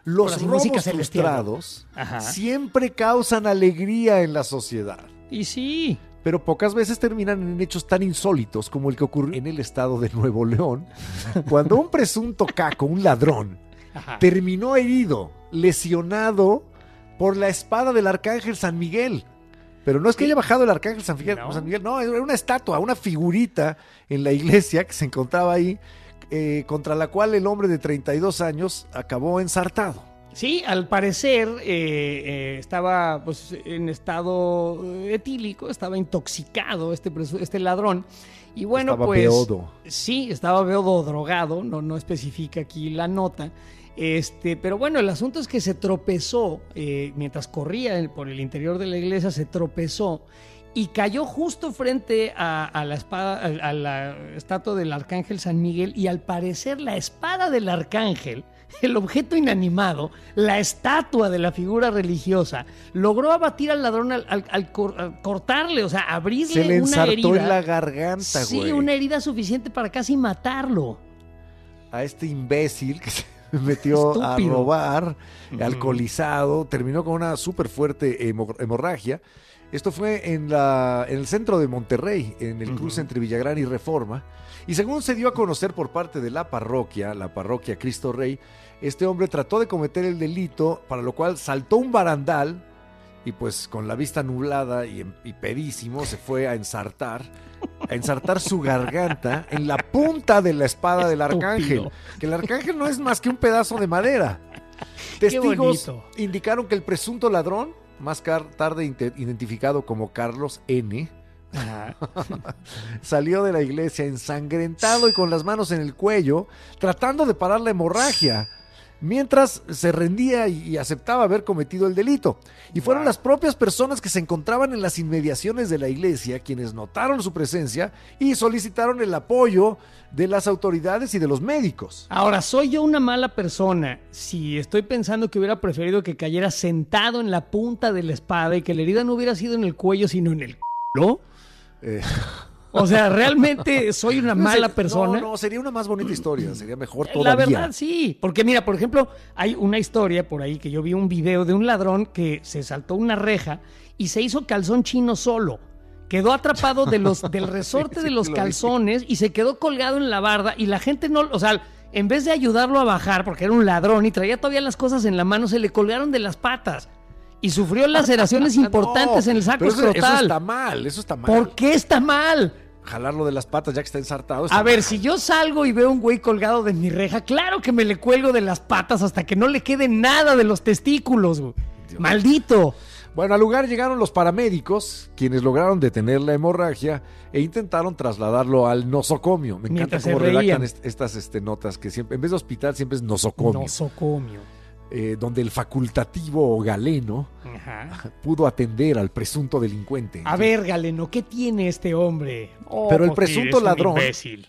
Los así, música robos celestial. frustrados Ajá. siempre causan alegría en la sociedad. Y sí. Pero pocas veces terminan en hechos tan insólitos como el que ocurrió en el estado de Nuevo León, cuando un presunto caco, un ladrón, Ajá. terminó herido, lesionado por la espada del arcángel San Miguel. Pero no es que haya bajado el arcángel San Miguel, No. San Miguel, no, era una estatua, una figurita en la iglesia que se encontraba ahí, eh, contra la cual el hombre de treinta y dos años acabó ensartado. Sí, al parecer eh, eh, estaba pues, en estado etílico, estaba intoxicado este, presu- este ladrón. Y bueno, Estaba pues. beodo. Sí, estaba beodo o drogado, no, no especifica aquí la nota. Este, pero bueno, el asunto es que se tropezó eh, mientras corría en- por el interior de la iglesia, se tropezó y cayó justo frente a, a la espada, a, a la estatua del arcángel San Miguel, y al parecer la espada del arcángel, el objeto inanimado, la estatua de la figura religiosa, logró abatir al ladrón al, al- al cor- al cortarle, o sea, abrirle Se le una ensartó herida. en la garganta, Sí, güey. una herida suficiente para casi matarlo. A este imbécil que se metió a Estúpido. robar, alcoholizado, terminó con una súper fuerte hemo- hemorragia. Esto fue en, la, en el centro de Monterrey, en el cruce entre Villagrán y Reforma. Y según se dio a conocer por parte de la parroquia, la parroquia Cristo Rey, este hombre trató de cometer el delito, para lo cual saltó un barandal y pues con la vista nublada y, y pedísimo se fue a ensartar, a ensartar su garganta en la punta de la espada del Estúpido. arcángel. Que el arcángel no es más que un pedazo de madera. Testigos bonito. indicaron que el presunto ladrón, más car- tarde inte- identificado como Carlos N., salió de la iglesia ensangrentado y con las manos en el cuello, tratando de parar la hemorragia, mientras se rendía y, y aceptaba haber cometido el delito. Y fueron las propias personas que se encontraban en las inmediaciones de la iglesia quienes notaron su presencia y solicitaron el apoyo de las autoridades y de los médicos. Ahora, ¿soy yo una mala persona si estoy pensando que hubiera preferido que cayera sentado en la punta de la espada y que la herida no hubiera sido en el cuello sino en el culo? Eh, O sea, ¿realmente soy una mala persona? No, no, sería una más bonita historia, sería mejor todavía. La verdad, sí. Porque mira, por ejemplo, hay una historia por ahí que yo vi un video de un ladrón que se saltó una reja y se hizo calzón chino solo. Quedó atrapado de los, del resorte Sí, de sí, los lo vi. calzones y se quedó colgado en la barda y la gente no, o sea, en vez de ayudarlo a bajar, porque era un ladrón y traía todavía las cosas en la mano, se le colgaron de las patas y sufrió laceraciones importantes No, en el saco pero eso, eso escrotal. está mal, eso está mal. ¿Por qué está mal? Jalarlo de las patas ya que está ensartado. está A ver, mal. si yo salgo y veo un güey colgado de mi reja, claro que me le cuelgo de las patas hasta que no le quede nada de los testículos, güey. Maldito. Bueno, al lugar llegaron los paramédicos, quienes lograron detener la hemorragia e intentaron trasladarlo al nosocomio. Me encanta Mientras se cómo redactan reían. est- estas este, notas, que siempre, en vez de hospital siempre es nosocomio, Nosocomio. eh, donde el facultativo galeno Ajá. pudo atender al presunto delincuente. A ver, Galeno, ¿qué tiene este hombre? Oh, Pero el porque presunto es un ladrón- imbécil.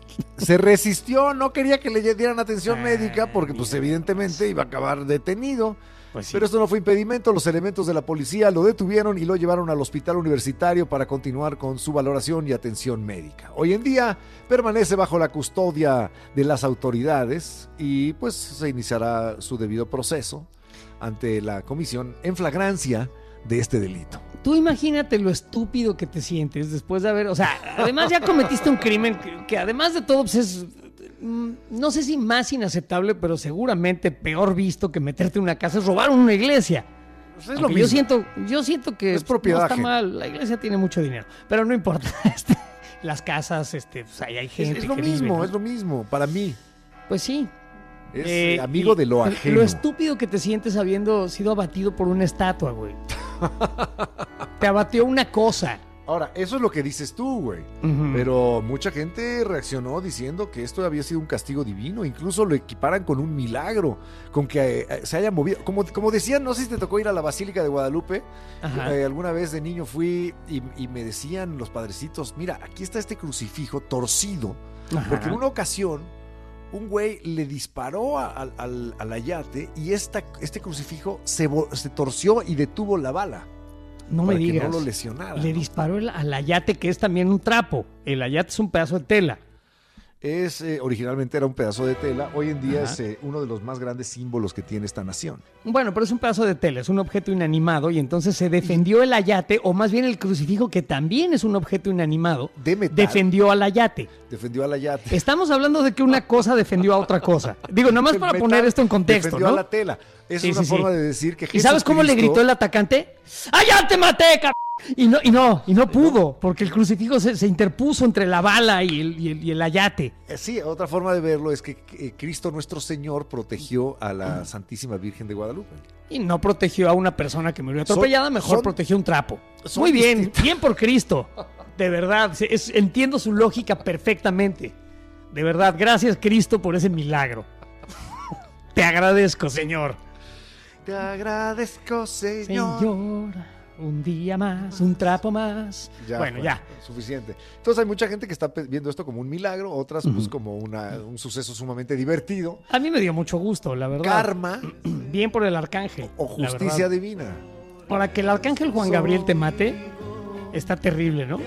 Se resistió, no quería que le dieran atención Ay, médica porque pues Dios. evidentemente iba a acabar detenido. Pues sí. Pero esto no fue impedimento, los elementos de la policía lo detuvieron y lo llevaron al hospital universitario para continuar con su valoración y atención médica. Hoy en día permanece bajo la custodia de las autoridades y pues se iniciará su debido proceso ante la comisión en flagrancia de este delito. Tú imagínate lo estúpido que te sientes después de haber, o sea, además ya cometiste un crimen que, que además de todo pues es, mm, no sé si más inaceptable, pero seguramente peor visto que meterte en una casa es robar una iglesia. Pues es lo Aunque mismo. yo siento, yo siento que Es propiedad no está ajena. mal, la iglesia tiene mucho dinero, pero no importa. Este, las casas, este, pues ahí hay Es, gente es lo que mismo, vive, ¿no? es lo mismo, para mí. Pues sí. Es Eh, eh, amigo y de lo el- ajeno. Lo estúpido que te sientes habiendo sido abatido por una estatua, güey. Te abatió una cosa. Ahora, eso es lo que dices tú, güey. Ujú. Pero mucha gente reaccionó diciendo que esto había sido un castigo divino. Incluso lo equiparan con un milagro, con que eh, se haya movido. Como, como decían, no sé si te tocó ir a la Basílica de Guadalupe. Ajá. Eh, alguna vez de niño fui y, y me decían los padrecitos, mira, aquí está este crucifijo torcido. Ajá. Porque en una ocasión un güey le disparó a- al, al, al ayate y esta, este crucifijo se, vo- se torció y detuvo la bala. No me para que digas. no lo lesionara. Le ¿no? disparó el- al ayate, que es también un trapo. El ayate es un pedazo de tela. Es, eh, originalmente era un pedazo de tela, hoy en día Ajá. es eh, uno de los más grandes símbolos que tiene esta nación. Bueno, pero es un pedazo de tela, es un objeto inanimado y entonces se defendió el ayate, o más bien el crucifijo, que también es un objeto inanimado, De metal. defendió al ayate. Defendió al ayate. Estamos hablando de que una cosa defendió a otra cosa. Digo, nomás El para metal poner esto en contexto, defendió ¿no? a la tela. Es Sí, una sí, forma sí. de decir que ¿Y sabes cómo le Jesucristo- gritó el atacante? ¡Allá te maté, cabrón! Y no, y no, y no pudo, porque el crucifijo se, se interpuso entre la bala y el, y el, y el ayate. Eh, Sí, otra forma de verlo es que eh, Cristo nuestro Señor protegió a la Santísima Virgen de Guadalupe. Y no protegió a una persona que murió atropellada, Son- mejor son- protegió un trapo. son Muy bien, distintas. bien por Cristo. De verdad, se- es- entiendo su lógica perfectamente. De verdad, gracias Cristo por ese milagro. Te agradezco, Señor. Te agradezco, Señor. Señor, un día más, un trapo más. Ya, bueno, ya. Suficiente. Entonces hay mucha gente que está pe- viendo esto como un milagro, otras pues como una, un suceso sumamente divertido. A mí me dio mucho gusto, la verdad. Karma Bien por el arcángel. o la justicia verdad. divina. Ahora, que el arcángel Juan Gabriel te mate, está terrible, ¿no?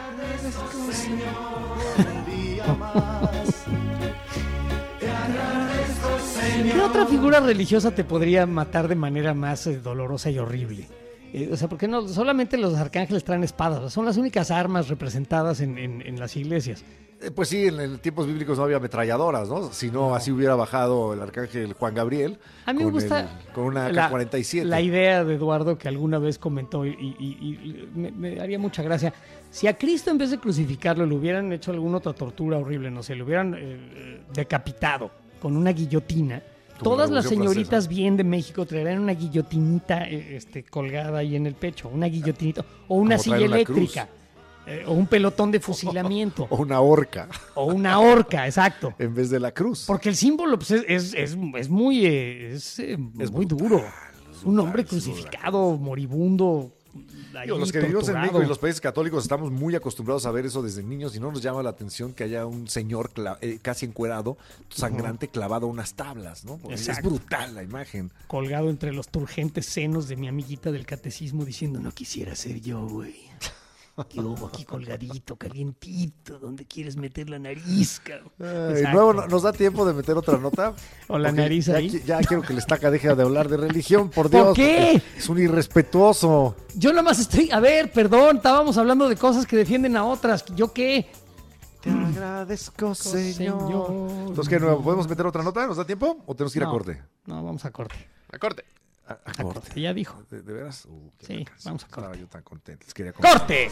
¿Qué otra figura religiosa te podría matar de manera más eh, dolorosa y horrible? Eh, o sea, ¿por qué no? Solamente los arcángeles traen espadas, son las únicas armas representadas en, en- en las iglesias. Eh, Pues sí, en, en tiempos bíblicos no había ametralladoras, ¿no? Si no, así hubiera bajado el arcángel Juan Gabriel. A mí me con gusta el- con una la- A K cuarenta y siete. La idea de Eduardo que alguna vez comentó y, y- y- y me, me haría mucha gracia. Si a Cristo en vez de crucificarlo le hubieran hecho alguna otra tortura horrible, no sé, le hubieran eh, decapitado con una guillotina, Como todas la las Revolución señoritas Francesa. bien de México traerían una guillotinita eh, este, colgada ahí en el pecho, una guillotinita o una Como silla traer una eléctrica. eh, o un pelotón de fusilamiento O una horca o una horca, exacto. en vez de la cruz. Porque el símbolo pues, es, es, es- es muy, eh, es, eh, Es muy duro. Es un hombre crucificado, moribundo. ahí Digo, los que vivimos en torturado. México y los países católicos estamos muy acostumbrados a ver eso desde niños y no nos llama la atención que haya un señor cla- eh, casi encuerado, sangrante, clavado a unas tablas, ¿no? Porque es Exacto. brutal la imagen. Colgado entre los turgentes senos de mi amiguita del catecismo diciendo, no quisiera ser yo, güey. Que hubo aquí colgadito, calientito, ¿dónde quieres meter la nariz, cabrón? Ay, Exacto. nuevo, ¿no- ¿nos da tiempo de meter otra nota? O la Porque nariz ya, ahí. qui- ya quiero que el estaca deje de hablar de religión, por ¿Por Dios. qué? porque Es un irrespetuoso. Yo nada más estoy, a ver, perdón, estábamos hablando de cosas que defienden a otras. ¿Yo qué? Te agradezco, señor. Señor. Entonces, ¿qué nuevo? ¿Podemos meter otra nota? ¿Nos da tiempo? ¿O tenemos que ir a No, corte? No, vamos a corte. A corte. A, a A corte. corte, ya dijo. ¿De, de veras? Uh, qué Sí, pecas. vamos a Estaba corte. yo tan contento. Les quería contar. ¡Corte!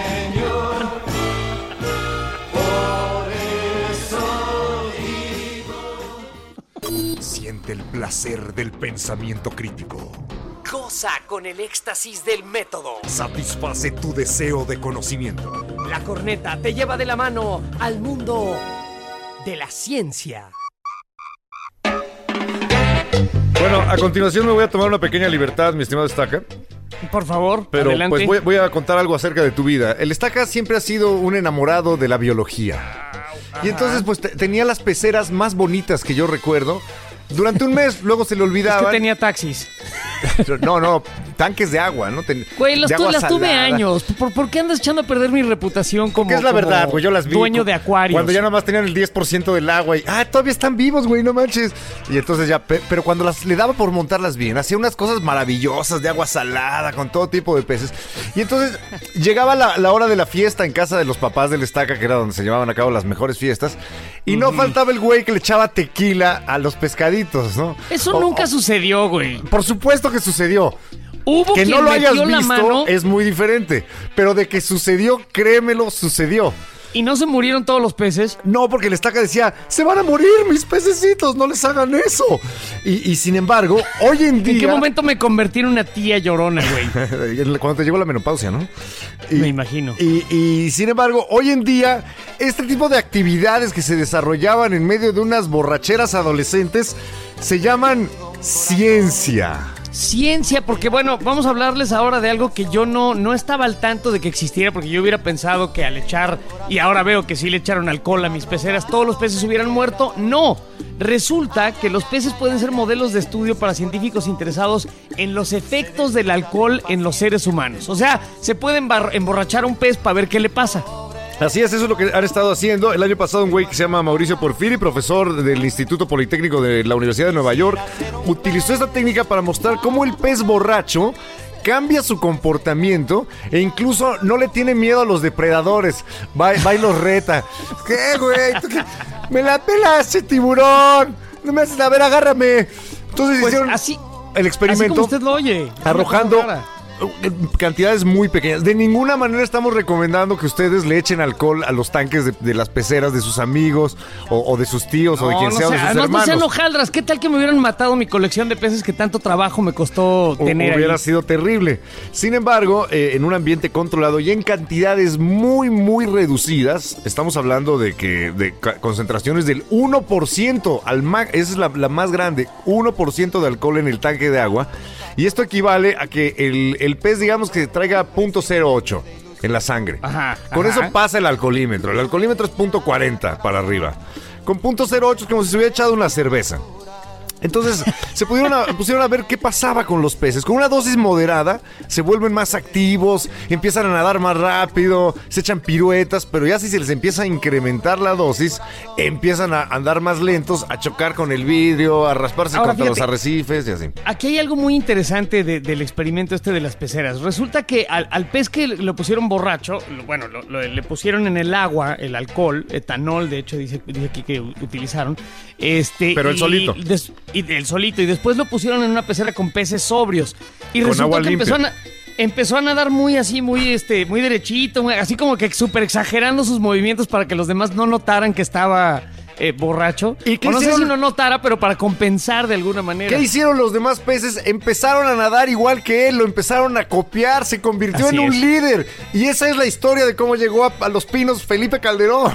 Siente el placer del pensamiento crítico. Goza con el éxtasis del método. Satisface tu deseo de conocimiento. La corneta te lleva de la mano al mundo de la ciencia. Bueno, a continuación me voy a tomar una pequeña libertad, mi estimado Estaca. Por favor, Pero adelante. pues voy, voy a contar algo acerca de tu vida. El Estaca siempre ha sido un enamorado de la biología. Y entonces pues te- tenía las peceras más bonitas que yo recuerdo. Durante un mes, luego se le Es que olvidaba. tenía taxis. No, no, tanques de agua, ¿no? Ten- Güey, las, de tu- agua las tuve salada. años. ¿Por, por qué andas echando a perder mi reputación como Que es la como verdad, güey, yo las vi. dueño cu- de acuarios? Cuando ya nada más tenían el diez por ciento del agua y, ah, todavía están vivos, güey, no manches. Y entonces ya, pe- pero cuando las le daba por montarlas bien, hacía unas cosas maravillosas de agua salada, con todo tipo de peces. Y entonces llegaba la, la hora de la fiesta en casa de los papás del Estaca, que era donde se llevaban a cabo las mejores fiestas. Y no faltaba el güey que le echaba tequila a los pescaditos, ¿no? Eso O- nunca o- sucedió, güey. Por supuesto que sucedió. Hubo Que quien no lo hayas metió la visto mano es muy diferente. Pero de que sucedió, créemelo, sucedió. y no se murieron todos los peces. No, porque el Estaca decía, se van a morir mis pececitos, no les hagan eso. Y, y sin embargo, hoy en día... ¿En qué momento me convertí en una tía llorona, güey? Cuando te llegó la menopausia, ¿no? Y- Me imagino. Y, y sin embargo, hoy en día, este tipo de actividades que se desarrollaban en medio de unas borracheras adolescentes se llaman ciencia. Ciencia, porque bueno, vamos a hablarles ahora de algo que yo no, no estaba al tanto de que existiera, porque yo hubiera pensado que al echar, y ahora veo que sí le echaron alcohol a mis peceras, todos los peces hubieran muerto. No, resulta que los peces pueden ser modelos de estudio para científicos interesados en los efectos del alcohol en los seres humanos. O sea, se puede embar- emborrachar a un pez para ver qué le pasa. Así es, eso es lo que han estado haciendo. El año pasado un güey que se llama Mauricio Porfiri, profesor del Instituto Politécnico de la Universidad de Nueva York, utilizó esta técnica para mostrar cómo el pez borracho cambia su comportamiento e incluso no le tiene miedo a los depredadores. Va, va y los reta. ¿Qué, güey? ¿Tú qué? ¡Me la pelaste, tiburón! No me haces, a ver, agárrame. Entonces Pues hicieron así, el experimento así como usted lo oye. arrojando Una cosa rara. cantidades muy pequeñas. De ninguna manera estamos recomendando que ustedes le echen alcohol a los tanques de, de las peceras de sus amigos o, o de sus tíos o de No, quien no sea o de sé, sus además hermanos. no sean hojaldras. ¿Qué tal que me hubieran matado mi colección de peces que tanto trabajo me costó O- tener hubiera ahí? sido terrible. Sin embargo, eh, en un ambiente controlado y en cantidades muy, muy reducidas, estamos hablando de que de ca- concentraciones del uno por ciento, al ma- esa es la, la más grande, uno por ciento de alcohol en el tanque de agua. Y esto equivale a que el, el pez, digamos que traiga punto cero ocho en la sangre. Ajá, Con ajá. eso pasa el alcoholímetro. El alcoholímetro es punto cuarenta para arriba. Con punto cero ocho es como si se hubiera echado una cerveza. Entonces se pudieron a, pusieron a ver qué pasaba con los peces. Con una dosis moderada se vuelven más activos, empiezan a nadar más rápido, se echan piruetas, pero ya si se les empieza a incrementar la dosis, empiezan a andar más lentos, a chocar con el vidrio, a rasparse Ahora, contra los fíjate. arrecifes y así. Aquí hay algo muy interesante de- del experimento este de las peceras. Resulta que al, al pez que lo pusieron borracho, lo- bueno, lo- lo- le pusieron en el agua el alcohol, etanol, de hecho dice, dice aquí que u- utilizaron. Este, Pero el y solito. des- y el solito. Y después lo pusieron en una pecera con peces sobrios. Y Con resulta agua que limpia. empezó a, na- empezó a nadar muy así, muy, este, muy derechito, muy- así como que súper exagerando sus movimientos para que los demás no notaran que estaba eh, borracho. ¿Y qué O no sé hicieron? si no notara, pero para compensar de alguna manera. ¿Qué hicieron los demás peces? Empezaron a nadar igual que él, lo empezaron a copiar, se convirtió Así en un es. líder. Y esa es la historia de cómo llegó a, a Los Pinos Felipe Calderón.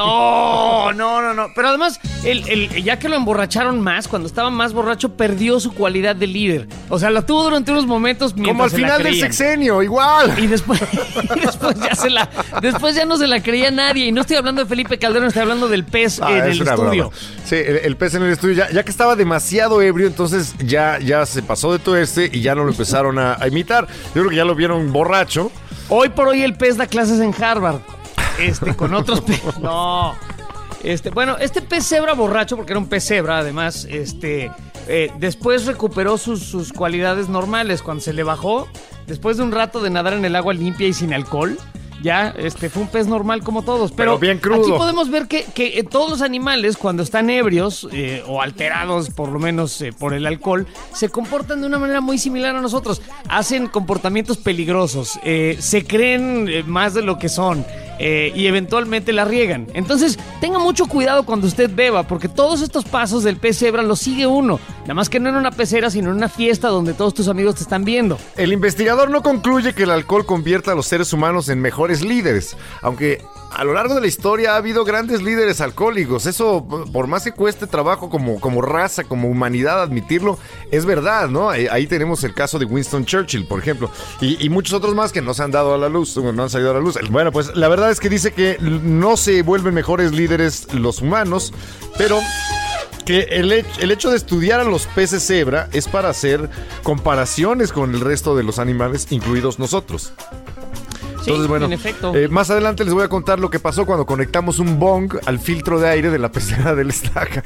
No, no, no, no. Pero además, el, el- ya que lo emborracharon más, cuando estaba más borracho, perdió su cualidad de líder. O sea, la tuvo durante unos momentos mientras Como al se la final del creían. sexenio, igual. Y después, y después ya se la, después ya no se la creía nadie. Y no estoy hablando de Felipe Calderón, estoy hablando del pez Ah, en es el una estudio. broma. Sí, el, el pez en el estudio, ya, ya que estaba demasiado ebrio, entonces ya, ya se pasó de todo este y ya no lo empezaron a, a imitar. Yo creo que ya lo vieron borracho. Hoy por hoy el pez da clases en Harvard. Este, con otros peces. No. Este, bueno, este pez cebra borracho, porque era un pez cebra, además, este, eh, después recuperó sus, sus cualidades normales. Cuando se le bajó, después de un rato de nadar en el agua limpia y sin alcohol, ya este, fue un pez normal como todos. Pero, Pero bien crudo. aquí podemos ver que, que eh, todos los animales, cuando están ebrios eh, o alterados, por lo menos eh, por el alcohol, se comportan de una manera muy similar a nosotros. Hacen comportamientos peligrosos, eh, se creen eh, más de lo que son. Eh, y eventualmente la riegan. Entonces, tenga mucho cuidado cuando usted beba, porque todos estos pasos del pez cebra los sigue uno. Nada más que no en una pecera, sino en una fiesta donde todos tus amigos te están viendo. El investigador no concluye que el alcohol convierta a los seres humanos en mejores líderes, aunque a lo largo de la historia ha habido grandes líderes alcohólicos. Eso, por más que cueste trabajo como, como raza, como humanidad admitirlo, es verdad, ¿no? Ahí, ahí tenemos el caso de Winston Churchill, por ejemplo, y, y muchos otros más que no se han dado a la luz, no han salido a la luz. Bueno, pues la verdad es que dice que no se vuelven mejores líderes los humanos, pero que el, he- el hecho de estudiar a los peces cebra es para hacer comparaciones con el resto de los animales, incluidos nosotros. Entonces, Sí, bueno, en efecto. eh, más adelante les voy a contar lo que pasó cuando conectamos un bong al filtro de aire de la pecera del estaca.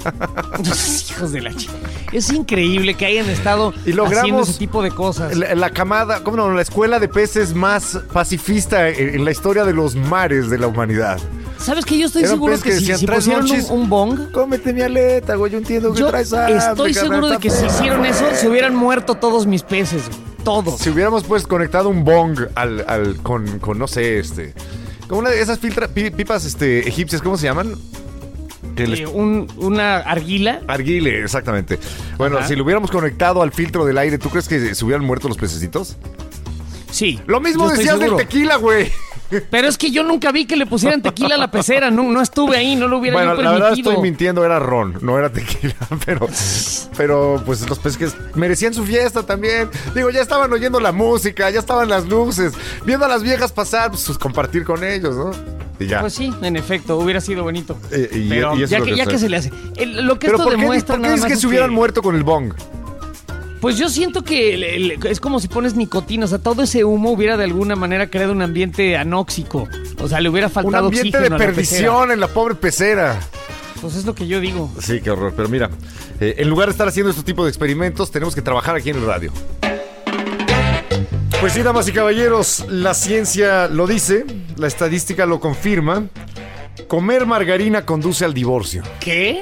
Hijos de la chica. Es increíble que hayan estado Y logramos haciendo ese tipo de cosas. La, la camada, ¿cómo no? La escuela de peces más pacifista en, en la historia de los mares de la humanidad. ¿Sabes que yo estoy Eran seguro peces que, que si, decían, si "Traes pusieron un, monchis". un bong, Cómete mi aleta, güey, yo entiendo que yo traes estoy hambre, seguro de que si carnal. hicieron eso, se hubieran muerto todos mis peces. Todos. Si hubiéramos pues conectado un bong al, al con, con, no sé, este, con una de esas filtra, pi- pipas este, egipcias, ¿cómo se llaman? Que les- Eh, un- una arguila. Arguile, exactamente. Bueno, Ajá. si lo hubiéramos conectado al filtro del aire, ¿tú crees que se hubieran muerto los pececitos? Sí. Lo mismo yo estoy decías del seguro. tequila, güey. Pero es que yo nunca vi que le pusieran tequila a la pecera. No, no estuve ahí, no lo hubiera Bueno, yo la verdad permitido. estoy mintiendo, era ron, no era tequila, pero, pero pues los peces merecían su fiesta también. Digo, ya estaban oyendo la música, ya estaban las luces, viendo a las viejas pasar, pues compartir con ellos, ¿no? Y ya. Pues sí, en efecto, hubiera sido bonito. Eh, y- Pero y eso ya, es lo que, que ya está- que se le hace. El- lo que Pero esto ¿por qué, demuestra ¿por qué nada es más que se hubieran muerto con el bong? Pues yo siento que el- el- es como si pones nicotina, o sea, todo ese humo hubiera de alguna manera creado un ambiente anóxico. O O sea, le hubiera Un faltado ambiente oxígeno de a la perdición pecera. en la pobre pecera. Pues es lo que yo digo. Sí, qué horror. Pero mira, eh, en lugar de estar haciendo este tipo de experimentos, tenemos que trabajar aquí en el radio. Pues sí, damas y caballeros, la ciencia lo dice, la estadística lo confirma. Comer margarina conduce al divorcio. ¿Qué?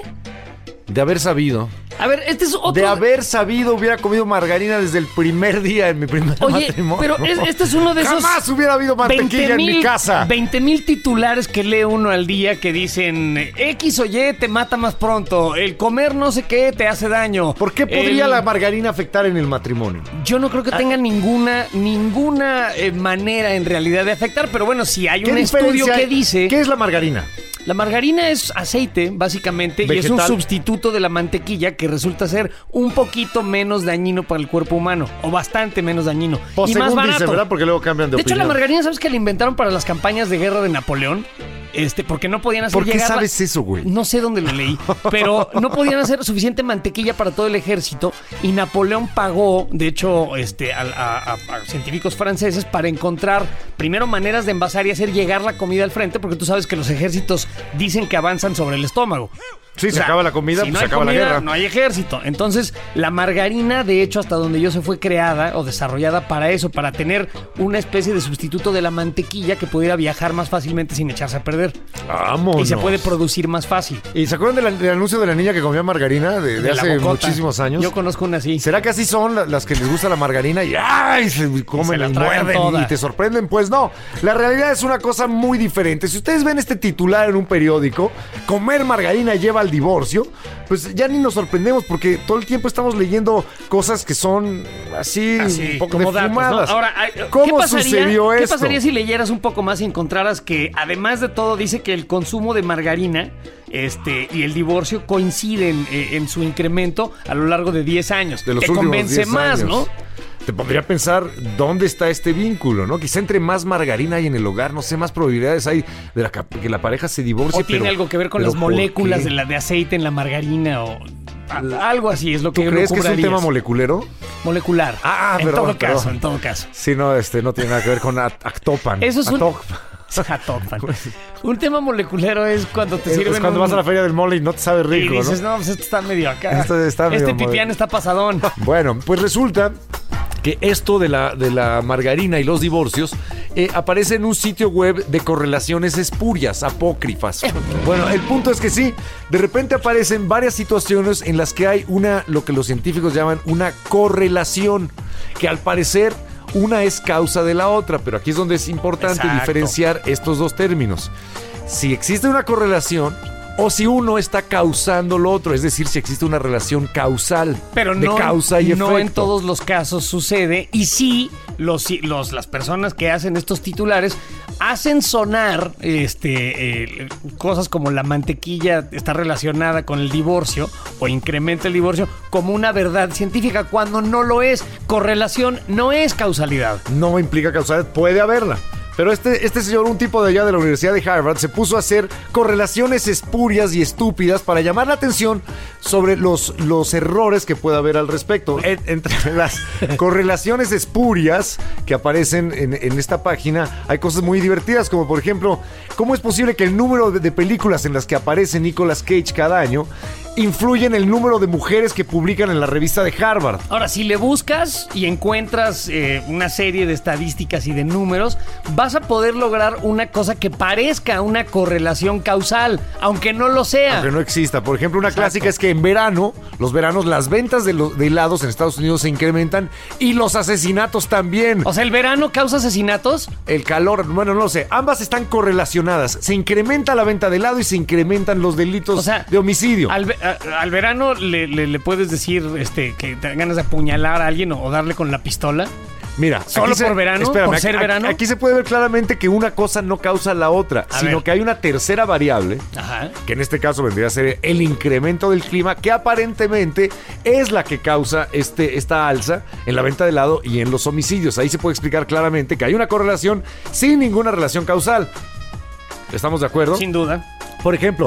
De haber sabido. A ver, este es otro... De haber sabido, hubiera comido margarina desde el primer día en mi primer Oye, matrimonio. pero es- este es uno de esos... Jamás hubiera habido mantequilla en mi casa. veinte mil titulares que lee uno al día que dicen X o Y te mata más pronto, el comer no sé qué te hace daño. ¿Por qué podría El- la margarina afectar en el matrimonio? Yo no creo que tenga ninguna ninguna eh, manera en realidad de afectar, pero bueno, si hay ¿Qué un estudio diferencia que hay? dice... ¿Qué es la margarina? La margarina es aceite, básicamente, y es un Vegetal. sustituto de la mantequilla que resulta ser un poquito menos dañino para el cuerpo humano, o bastante menos dañino. Pues y más según barato. dicen, ¿verdad? Porque luego cambian de, De hecho, opinión. la margarina, ¿sabes que la inventaron para las campañas de guerra de Napoleón? Este, porque no podían hacer ¿Por qué llegar la- sabes eso, güey? No sé dónde lo leí, pero no podían hacer suficiente mantequilla para todo el ejército y Napoleón pagó, de hecho, este, a, a- a- a científicos franceses para encontrar primero maneras de envasar y hacer llegar la comida al frente, porque tú sabes que los ejércitos dicen que avanzan sobre el estómago. Sí, O se sea, acaba la comida, si pues no se hay acaba la comida, guerra. no hay ejército. Entonces, la margarina, de hecho, hasta donde yo sé, fue creada o desarrollada para eso, para tener una especie de sustituto de la mantequilla que pudiera viajar más fácilmente sin echarse a perder. Vámonos. Y se puede producir más fácil. ¿Y se acuerdan de la- del anuncio de la niña que comía margarina de, de De la hace bocota. muchísimos años? Yo conozco una así. ¿Será que así son la- las que les gusta la margarina y ¡ay! Se comen se la y tragan muerden toda. y te sorprenden? Pues no, la realidad es una cosa muy diferente. Si ustedes ven este titular en un periódico, comer margarina lleva al divorcio, pues ya ni nos sorprendemos porque todo el tiempo estamos leyendo cosas que son así, Así, un poco como datos, ¿no? defumadas. Ahora, ay, ¿cómo ¿qué pasaría, sucedió ¿qué esto? pasaría si leyeras un poco más y encontraras que, además de todo, dice que el consumo de margarina este, y el divorcio coinciden eh, en su incremento a lo largo de diez años? De los Te últimos convence diez más, años. ¿no? Te pondría a pensar dónde está este vínculo, ¿no? Quizá entre más margarina hay en el hogar, no sé, más probabilidades hay de la, ca- que la pareja se divorcie. O tiene pero- algo que ver con pero las ¿por moléculas qué? de, la, de aceite en la margarina o a- algo así es lo ¿Tú que crees que es un lucubrarías. tema moleculero? molecular? Ah, en perdón, todo perdón. caso, en todo caso. Sí, no, este no tiene nada que ver con at- Actopan. Eso es un- Actopan. Jatofan. Un tema moleculero es cuando te Es, sirven es cuando un- vas a la feria del mole y no te sabe y rico, dices, ¿no? no, pues esto está medio acá. Esto está medio este moder- pipián está pasadón. Bueno, pues resulta que esto de la, de la margarina y los divorcios eh, aparece en un sitio web de correlaciones espurias, apócrifas. Bueno, el punto es que sí, de repente aparecen varias situaciones en las que hay una, lo que los científicos llaman una correlación, que al parecer una es causa de la otra, pero aquí es donde es importante Exacto. diferenciar estos dos términos. Si existe una correlación o si uno está causando lo otro, es decir, si existe una relación causal Pero de no, causa y no efecto. en todos los casos sucede. Y sí, los, los, las personas que hacen estos titulares hacen sonar este, eh, cosas como la mantequilla está relacionada con el divorcio o incrementa el divorcio como una verdad científica cuando no lo es. Correlación no es causalidad. No implica causalidad, puede haberla. Pero este, este señor, un tipo de allá de la Universidad de Harvard, se puso a hacer correlaciones espurias y estúpidas para llamar la atención sobre los, los errores que puede haber al respecto. En- entre las correlaciones espurias que aparecen en, en esta página, hay cosas muy divertidas, como por ejemplo, ¿cómo es posible que el número de, de películas en las que aparece Nicolas Cage cada año influye en el número de mujeres que publican en la revista de Harvard? Ahora, si le buscas y encuentras eh, una serie de estadísticas y de números, vas a poder lograr una cosa que parezca una correlación causal, aunque no lo sea. Aunque no exista. Por ejemplo, una Exacto. clásica es que en verano, los veranos, las ventas de, los, de helados en Estados Unidos se incrementan y los asesinatos también. O sea, ¿el verano causa asesinatos? El calor, bueno, no lo sé. Ambas están correlacionadas. Se incrementa la venta de helado y se incrementan los delitos O sea, de homicidio. Al, ve- a- al verano le, le- le puedes decir este, que te dan ganas de apuñalar a alguien o, o darle con la pistola. Mira, ¿Solo aquí se- por verano? espérame, ¿Por aquí- ser aquí- verano? Aquí se puede ver claramente que una cosa no causa la otra, A sino ver. que hay una tercera variable, Ajá. que en este caso vendría a ser el incremento del clima, que aparentemente es la que causa este, esta alza en la venta de helado y en los homicidios. Ahí se puede explicar claramente que hay una correlación sin ninguna relación causal. ¿Estamos de acuerdo? Sin duda. Por ejemplo,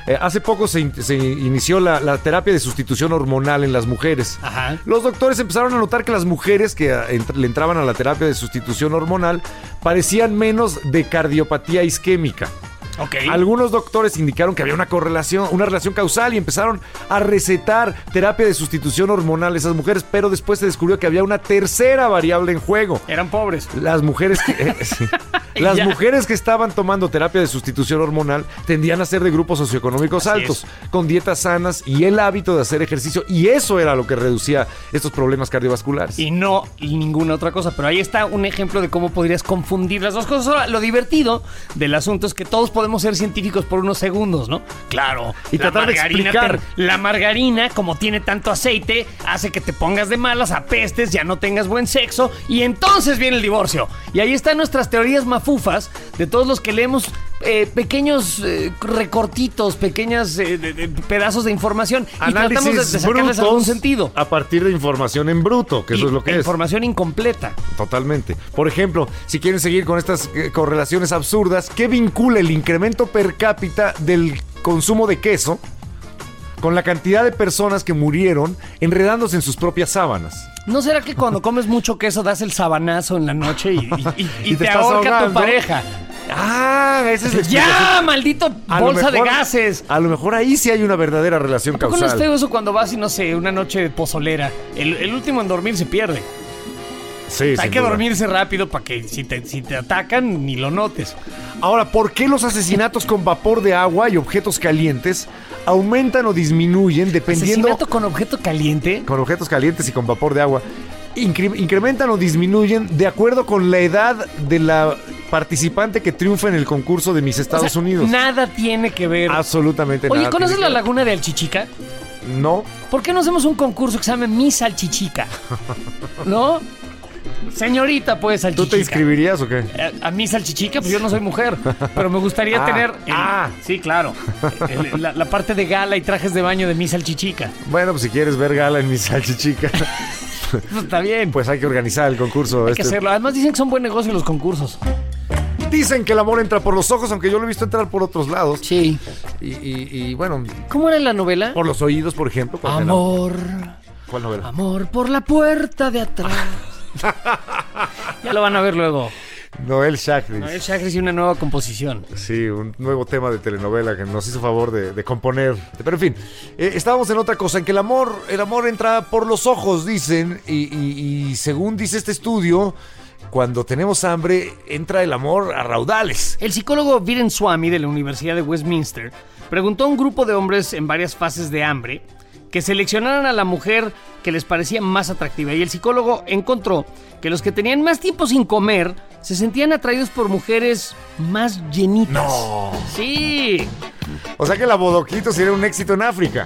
eh, hace poco se, in- se inició la, la terapia de sustitución hormonal en las mujeres. Ajá. Los doctores empezaron a notar que las mujeres que ah, entr- le entraban a la terapia de sustitución hormonal parecían menos de cardiopatía isquémica. Ok. Algunos doctores indicaron que había una correlación, una relación causal y empezaron a recetar terapia de sustitución hormonal a esas mujeres, pero después se descubrió que había una tercera variable en juego. Eran pobres. Las mujeres que, eh, sí. Las Ya. mujeres que estaban tomando terapia de sustitución hormonal tendían a ser de grupos socioeconómicos Así altos, con dietas sanas y el hábito de hacer ejercicio, y eso era lo que reducía estos problemas cardiovasculares. Y no ninguna otra cosa. Pero ahí está un ejemplo de cómo podrías confundir las dos cosas. Ahora, lo divertido del asunto es que todos podemos ser científicos por unos segundos, ¿no? Claro. Y la tratar de margarina explicar. te- la margarina, como tiene tanto aceite, hace que te pongas de malas, apestes, ya no tengas buen sexo, y entonces viene el divorcio. Y ahí están nuestras teorías mafufas de todos los que leemos eh, pequeños eh, recortitos, pequeños eh, de- de pedazos de información y tratamos de, de Análisis sacarles algún brutos sentido. a partir de información en bruto, que eso Y- es lo que es. Información incompleta. Totalmente. Por ejemplo, si quieren seguir con estas eh, correlaciones absurdas, ¿qué vincula el incremento per cápita del consumo de queso con la cantidad de personas que murieron enredándose en sus propias sábanas? ¿No será que cuando comes mucho queso das el sabanazo en la noche y, y- y- y Y te te, estás ahorca tu ahogando? pareja? Ah, esa es la ¡Ya, explicación. maldito A lo bolsa de mejor- gases! A lo mejor ahí sí hay una verdadera relación ¿A poco no es causal. feo eso cuando vas y no sé, una noche de pozolera? El, el último en dormir se pierde. Sí, Hay sin que duda. dormirse rápido para que si te, si te atacan ni lo notes. Ahora, ¿por qué los asesinatos con vapor de agua y objetos calientes aumentan o disminuyen dependiendo... ¿Asesinato con objeto caliente? Con objetos calientes y con vapor de agua. Incre- incrementan o disminuyen de acuerdo con la edad de la participante que triunfa en el concurso de Miss Estados O sea, Unidos. Nada tiene que ver. Absolutamente Oye, nada. ¿conoces tiene la que ver. laguna de Alchichica? No. ¿Por qué no hacemos un concurso que se llame Miss Salchichica? ¿No? Señorita, pues, Salchichica. ¿Tú te inscribirías o qué? Eh, A mí salchichica, pues yo no soy mujer, pero me gustaría Ah, tener... el- ah. Sí, claro. El- la, la parte de gala y trajes de baño de mi salchichica. Bueno, pues si quieres ver gala en mi salchichica, Pues está bien, pues hay que organizar el concurso. hay que este. hacerlo. Además dicen que son buen negocio los concursos. Dicen que el amor entra por los ojos, aunque yo lo he visto entrar por otros lados. Sí. Y, y- y, bueno, ¿Cómo era la novela? por los oídos, por ejemplo. ¿Cuál, era? Amor, ¿Cuál novela? amor por la puerta de atrás. Ya lo van a ver luego. Noel Shagris. Noel Shagris y una nueva composición. Sí, un nuevo tema de telenovela que nos hizo favor de, de componer. Pero en fin, eh, estábamos en otra cosa, en que el amor, el amor entra por los ojos, dicen, y, y- y según dice este estudio, cuando tenemos hambre, entra el amor a raudales. El psicólogo Viren Swamy de la Universidad de Westminster preguntó a un grupo de hombres en varias fases de hambre que seleccionaran a la mujer que les parecía más atractiva. Y el psicólogo encontró que los que tenían más tiempo sin comer se sentían atraídos por mujeres más llenitas. No. Sí. O sea que la bodoquito sería un éxito en África.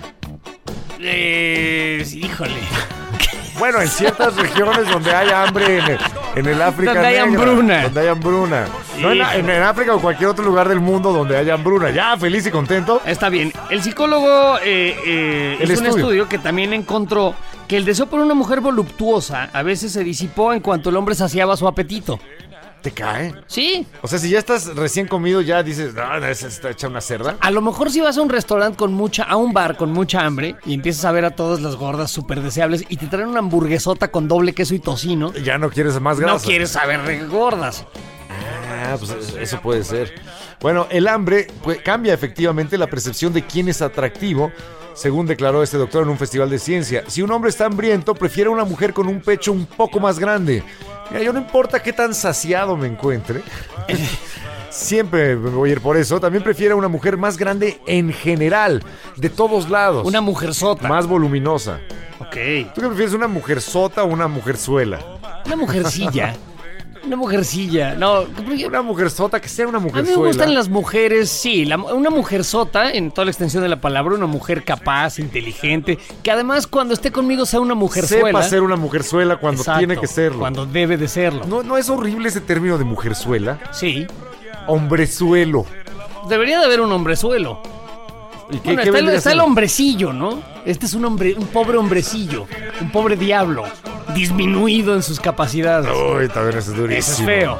Eh, híjole. Bueno, en ciertas regiones donde hay hambre en el, en el África Donde hay negra, hambruna. Donde hay hambruna. No en, en- en África o cualquier otro lugar del mundo donde haya hambruna. Ya, feliz y contento. Está bien. El psicólogo eh, eh, El hizo un estudio. estudio que también encontró que el deseo por una mujer voluptuosa a veces se disipó en cuanto el hombre saciaba su apetito. Te cae. Sí. O sea, si ya estás recién comido, ya dices, no, no, esa está hecha una cerda. A lo mejor si vas a un restaurante con mucha, a un bar con mucha hambre y empiezas a ver a todas las gordas súper deseables y te traen una hamburguesota con doble queso y tocino, Ya no quieres más grasa. no quieres saber de gordas. Ah, pues eso puede ser. Bueno, el hambre pues, cambia efectivamente la percepción de quién es atractivo, según declaró este doctor en un festival de ciencia. Si un hombre está hambriento, prefiere a una mujer con un pecho un poco más grande. Mira, yo no importa qué tan saciado me encuentre, siempre me voy a ir por eso. También prefiere a una mujer más grande en general, de todos lados. Una mujerzota. Más voluminosa. Ok. ¿Tú qué prefieres, una mujerzota o una mujerzuela? Una mujercilla. Una mujercilla. No, porque- Una mujerzota, que sea una a mí mujerzuela. me gustan las mujeres, sí, la- una mujerzota, en toda la extensión de la palabra, una mujer capaz, inteligente, que además cuando esté conmigo sea una mujerzuela. Sepa ser una mujerzuela cuando Exacto, tiene que serlo. Cuando debe de serlo. ¿No, ¿No es horrible ese término de mujerzuela? Sí. Hombrezuelo. Debería de haber un hombrezuelo. ¿Y qué, Bueno, qué está, el, vendría está el siendo? hombrecillo, ¿no? Este es un hombre, un pobre hombrecillo, un pobre diablo, disminuido en sus capacidades. Uy, también eso es Eso durísimo. es feo.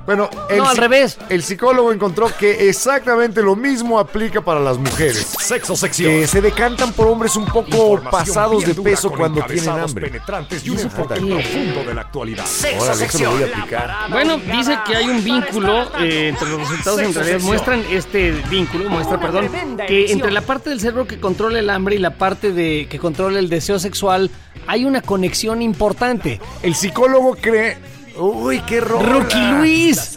Bueno, el, No, al revés. El psicólogo encontró que exactamente lo mismo aplica para las mujeres. Sexo sección. Que se decantan por hombres un poco Información pasados de bien dura peso con cuando tienen encabezados hambre. penetrantes y un ¿Y eso enfoque por qué? profundo de la actualidad. Sexo Órale, eso lo sección. voy a aplicar. Bueno, dice que hay un vínculo eh, entre los resultados, en realidad muestran este vínculo, muestra, perdón, que entre la parte del cerebro que controla el hambre y la parte de que controla el deseo sexual hay una conexión importante. El psicólogo cree... Uy, qué rola. Rookie Luis.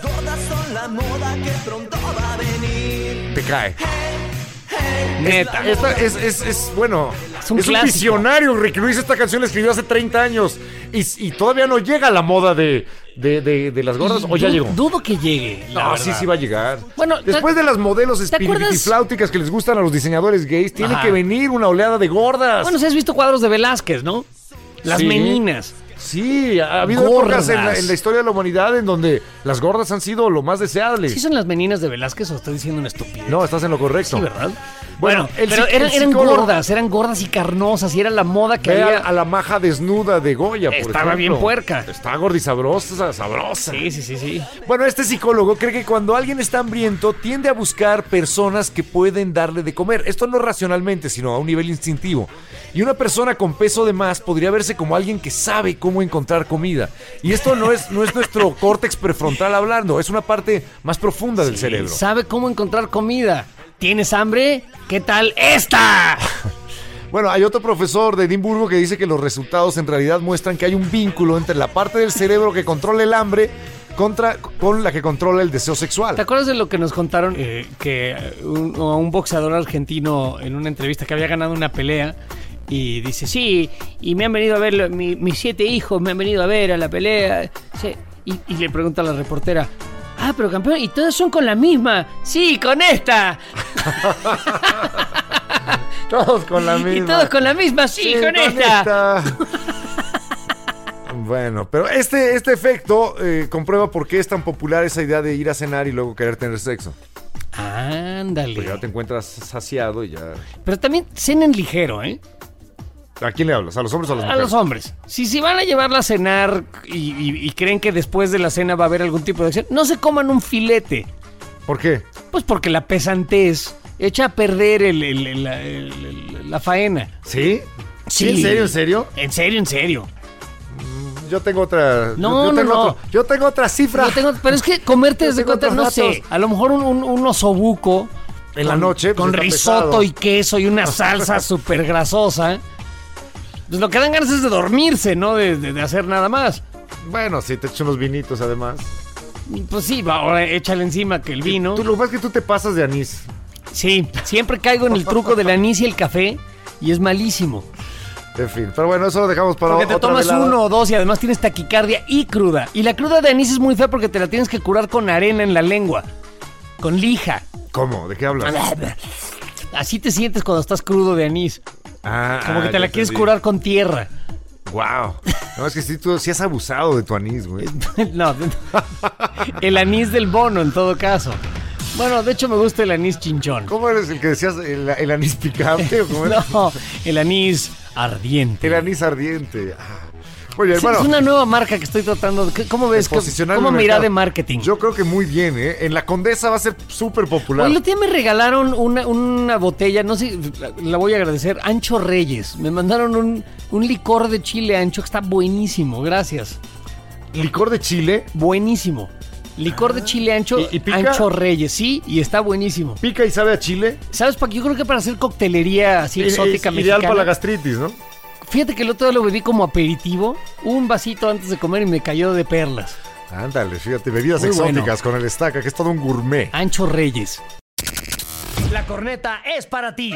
Te cae. Neta. Esta es, es, es, bueno, Es un es un clásico. visionario. Ricky Luis esta canción la escribió hace treinta años y, y todavía no llega a la moda de, de, de, de las gordas. ¿O ya Du- llegó? Dudo que llegue. la No, verdad. sí, sí va a llegar. Bueno, después ¿te- de las modelos ¿te acuerdas? espiritifláuticas que les gustan a los diseñadores gays, tiene Ajá. que venir una oleada de gordas. Bueno, si has visto cuadros de Velázquez, ¿no? Las Sí. meninas. Sí, ha habido Gordas. épocas en la, en la historia de la humanidad en donde las gordas han sido lo más deseable. ¿Sí son las meninas de Velázquez o estoy diciendo una estupidez? No, estás en lo correcto. Sí, ¿verdad? Bueno, Bueno, el pero psic- eran, el eran psicólogo- gordas, eran gordas y carnosas y era la moda que Ve había. a, a la maja desnuda de Goya, por Estaba ejemplo. bien puerca. Está gorda y sabrosa, sabrosa. Sí, sí, sí, sí. Bueno, este psicólogo cree que cuando alguien está hambriento tiende a buscar personas que pueden darle de comer. Esto no racionalmente, sino a un nivel instintivo. Y una persona con peso de más podría verse como alguien que sabe cómo encontrar comida. Y esto no es, no es nuestro córtex prefrontal hablando, es una parte más profunda del cerebro. Sabe cómo encontrar comida. ¿Tienes hambre? ¿Qué tal esta? Bueno, hay otro profesor de Edimburgo que dice que los resultados en realidad muestran que hay un vínculo entre la parte del cerebro que controla el hambre contra, con la que controla el deseo sexual. ¿Te acuerdas de lo que nos contaron? Eh, que eh, un, a un boxeador argentino en una entrevista que había ganado una pelea y dice, sí, y me han venido a ver, lo- mi- mis siete hijos me han venido a ver a la pelea. Sí, y, y le pregunta a la reportera, ah, pero campeón, ¿y todos son con la misma? Sí, con esta. Todos con la misma. Y todos con la misma, sí, con, esta. Bueno, pero este, este efecto eh, comprueba por qué es tan popular esa idea de ir a cenar y luego querer tener sexo. Ándale. Pues ya te encuentras saciado y ya... Pero también cenen ligero, ¿eh? ¿A quién le hablas? ¿A los hombres o a las A mujeres? los hombres. Si, si van a llevarla a cenar y, y- y creen que después de la cena va a haber algún tipo de acción, no se coman un filete. ¿Por qué? Pues porque la pesantez echa a perder el- el- el- la- el- el- la faena. ¿Sí? Sí. ¿En serio? ¿En serio? En serio, en serio. Yo tengo otra... No, yo, yo no, tengo no. otro- yo tengo otra cifra. Yo tengo- pero es que comerte Yo desde tengo cuenta, no otros sé, datos. a lo mejor un, un, un osobuco En la con- noche, pues, con está risotto pesado. y queso y una salsa súper grasosa. Pues lo que dan ganas es de dormirse, ¿no? De, de- de hacer nada más. Bueno, sí, te echo unos vinitos además. Y Pues sí, va, ahora échale encima que el vino. Tú, lo que pasa es que tú te pasas de anís. Sí, siempre caigo en el truco del anís y el café y es malísimo. En fin, pero bueno, eso lo dejamos para Porque te otra tomas velada. uno o dos y además tienes taquicardia y cruda. Y la cruda de anís es muy fea porque te la tienes que curar con arena en la lengua. Con lija. ¿Cómo? ¿De qué hablas? Así te sientes cuando estás crudo de anís. Ah, Como que ah, te la ya quieres entendí. curar con tierra. Wow. No, es que sí, tú sí has abusado de tu anís, güey. No, el anís del bono en todo caso. Bueno, de hecho me gusta el anís chinchón. ¿Cómo eres el que decías el, el anís picante o cómo era? No, el anís ardiente. El anís ardiente. Ah. Muy bien, Sí, bueno. es una nueva marca que estoy tratando. de- ¿Cómo ves? de posicionar ¿Cómo en el me irá mercado. de marketing? Yo creo que muy bien, ¿eh? En la Condesa va a ser súper popular. Hoy el otro día me regalaron una, una botella, no sé, la, la voy a agradecer, Ancho Reyes. Me mandaron un, un licor de chile ancho que está buenísimo, gracias. Licor de chile, Buenísimo. Licor de chile ancho, ¿Y- y pica? Ancho Reyes, sí, y está buenísimo. pica y sabe a chile. ¿Sabes? Pa- Yo creo que para hacer coctelería así Es- exótica es mexicana. ideal para la gastritis, ¿no? Fíjate que el otro día lo bebí como aperitivo, un vasito antes de comer y me cayó de perlas. Ándale, fíjate, bebidas Muy exóticas bueno. con el estaca, que es todo un gourmet. Ancho Reyes. La corneta es para ti.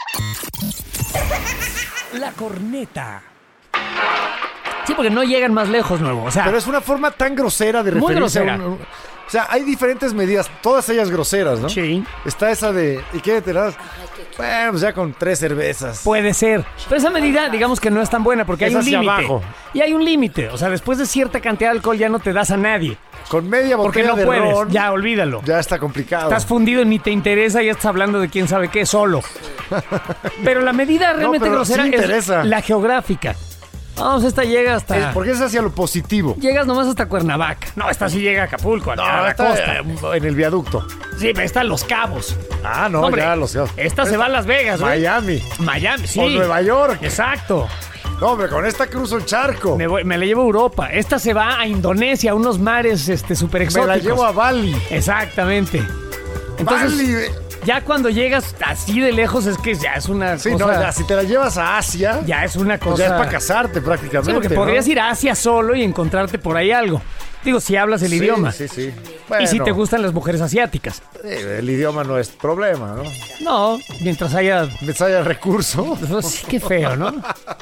La corneta. Sí, porque no llegan más lejos, nuevo. O sea, Pero es una forma tan grosera de Muy referirse a grosera. un- un- O sea, hay diferentes medidas, todas ellas groseras, ¿no? sí, Está esa de... ¿Y qué te das? Bueno, pues ya con tres cervezas. puede ser. Pero esa medida, digamos que no es tan buena porque Es hay un hacia límite. abajo. Y hay un límite. O sea, después de cierta cantidad de alcohol ya no te das a nadie. Con media Porque botella no de puedes. ron, Ya, olvídalo. ya está complicado. Estás fundido, ni te interesa, ya estás hablando de quién sabe qué solo. Pero la medida realmente pero grosera sí interesa. es la geográfica. Vamos, esta llega hasta... Es- porque es hacia lo positivo. Llegas nomás hasta Cuernavaca. No, esta sí llega a Acapulco, a la- a No, la está costa. eh, en el viaducto. Sí, pero está en Los Cabos. Ah, no, Hombre, ya los Esta se va a Las Vegas, güey. Miami. Miami, sí. O Nueva York. Exacto. No, hombre, con esta cruzo el charco. Me, voy- me la llevo a Europa. Esta se va a Indonesia, a unos mares este, súper Me exóticos. la llevo a Bali. Exactamente. Entonces, Bali. ya cuando llegas así de lejos es que ya es una Sí, cosa... no, ya, si te la llevas a Asia, ya es una pues cosa... ya es para casarte prácticamente. Sí, porque ¿no? podrías ir a Asia solo y encontrarte por ahí algo. Digo, si hablas el Sí, idioma. Sí, sí. Y si Bueno, te gustan las mujeres asiáticas. eh, el idioma no es problema, ¿no? No, mientras haya... Mientras haya recurso. Pues, sí, qué feo, ¿no?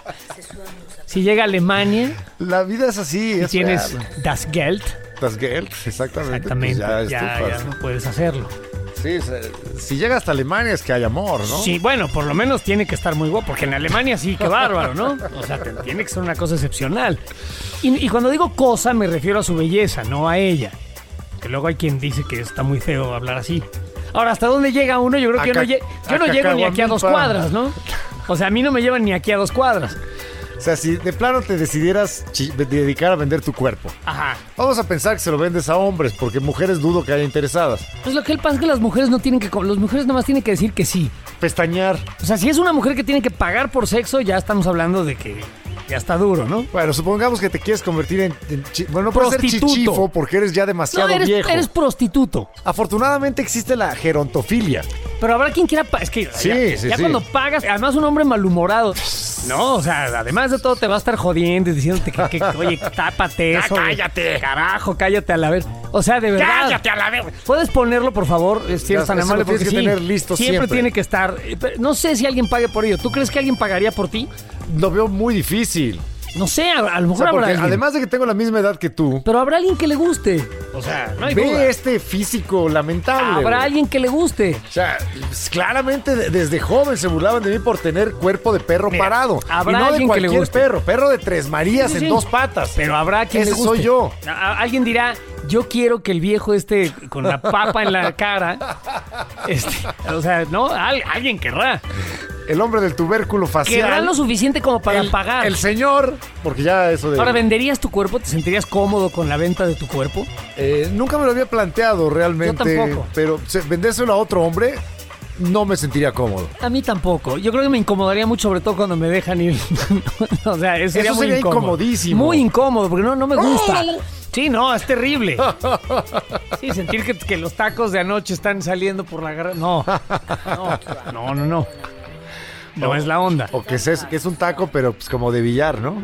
Si llega a Alemania La vida es así. y es tienes real. das Geld, Das Geld, exactamente. exactamente, pues ya, ya, ya estufas. no puedes hacerlo. Sí, o sea, si llega hasta Alemania es que hay amor, ¿no? Sí, bueno, por lo menos tiene que estar muy guapo, porque en Alemania sí, qué bárbaro, ¿no? O sea, te- tiene que ser una cosa excepcional. Y, y cuando digo cosa, me refiero a su belleza, no a ella. Que luego hay quien dice que está muy feo hablar así. Ahora, ¿hasta dónde llega uno? Yo creo que yo no, A ca- lle- yo no a llego ni aquí a dos Cacahuamilpa. cuadras, ¿no? O sea, a mí no me llevan ni aquí a dos cuadras. O sea, si de plano te decidieras chi- dedicar a vender tu cuerpo, Ajá. vamos a pensar que se lo vendes a hombres, porque mujeres dudo que haya interesadas. Pues lo que pasa es que las mujeres no tienen que... Las mujeres nada más tienen que decir que sí. Pestañear. O sea, si es una mujer que tiene que pagar por sexo, ya estamos hablando de que ya está duro, ¿no? Bueno, supongamos que te quieres convertir en... en chi- bueno, no puedes ser Prostituto. chichifo porque eres ya No, demasiado eres, viejo. eres prostituto. Afortunadamente existe la gerontofilia. Pero habrá quien quiera... pa- Es que Sí, ya, sí, ya sí. cuando pagas... Además, un hombre malhumorado... No, o sea, además de todo te va a estar jodiendo y diciéndote que, que, oye, tápate eso. Ya, güey. cállate. Carajo, cállate a la vez. O sea, de verdad. ¡Cállate a la vez! ¿Puedes ponerlo, por favor? Si Ya, eres tan eso amable, lo tienes porque que sí, tener listo siempre. tiene que estar... eh, pero No sé si alguien pague por ello. ¿Tú crees que alguien pagaría por ti? Lo veo muy difícil. No sé, a, a lo O mejor sea, habrá porque alguien. además de que tengo la misma edad que tú, Pero habrá alguien que le guste. O sea, no hay duda. ve este físico lamentable. Habrá güey. alguien que le guste. O sea, pues, claramente de- desde joven se burlaban de mí por tener cuerpo de perro Mira, parado. habrá y no de alguien que le cualquier guste. perro, perro de tres Marías Sí, sí, en sí. dos patas. Pero habrá quien Ese le guste. soy yo. A- a- alguien dirá, yo quiero que el viejo esté con la papa en la cara. Este, o sea, no, Al- alguien querrá. El hombre del tubérculo facial. Querrá lo suficiente como para el, pagar. el señor, porque ya eso de... Ahora, ¿venderías tu cuerpo? ¿Te sentirías cómodo con la venta de tu cuerpo? Eh, nunca me lo había planteado realmente. Yo tampoco. Pero se- vendérselo a otro hombre, no me sentiría cómodo. A mí tampoco. Yo creo que me incomodaría mucho, sobre todo cuando me dejan ir. O sea, eso sería Eso muy sería incómodo. incomodísimo. Muy incómodo, porque no, no me gusta. Sí, no, es terrible. Sí, sentir que, que los tacos de anoche están saliendo por la garra. No. No, no, no, no. No es la onda. O que es, que es un taco, pero pues como de billar, ¿no?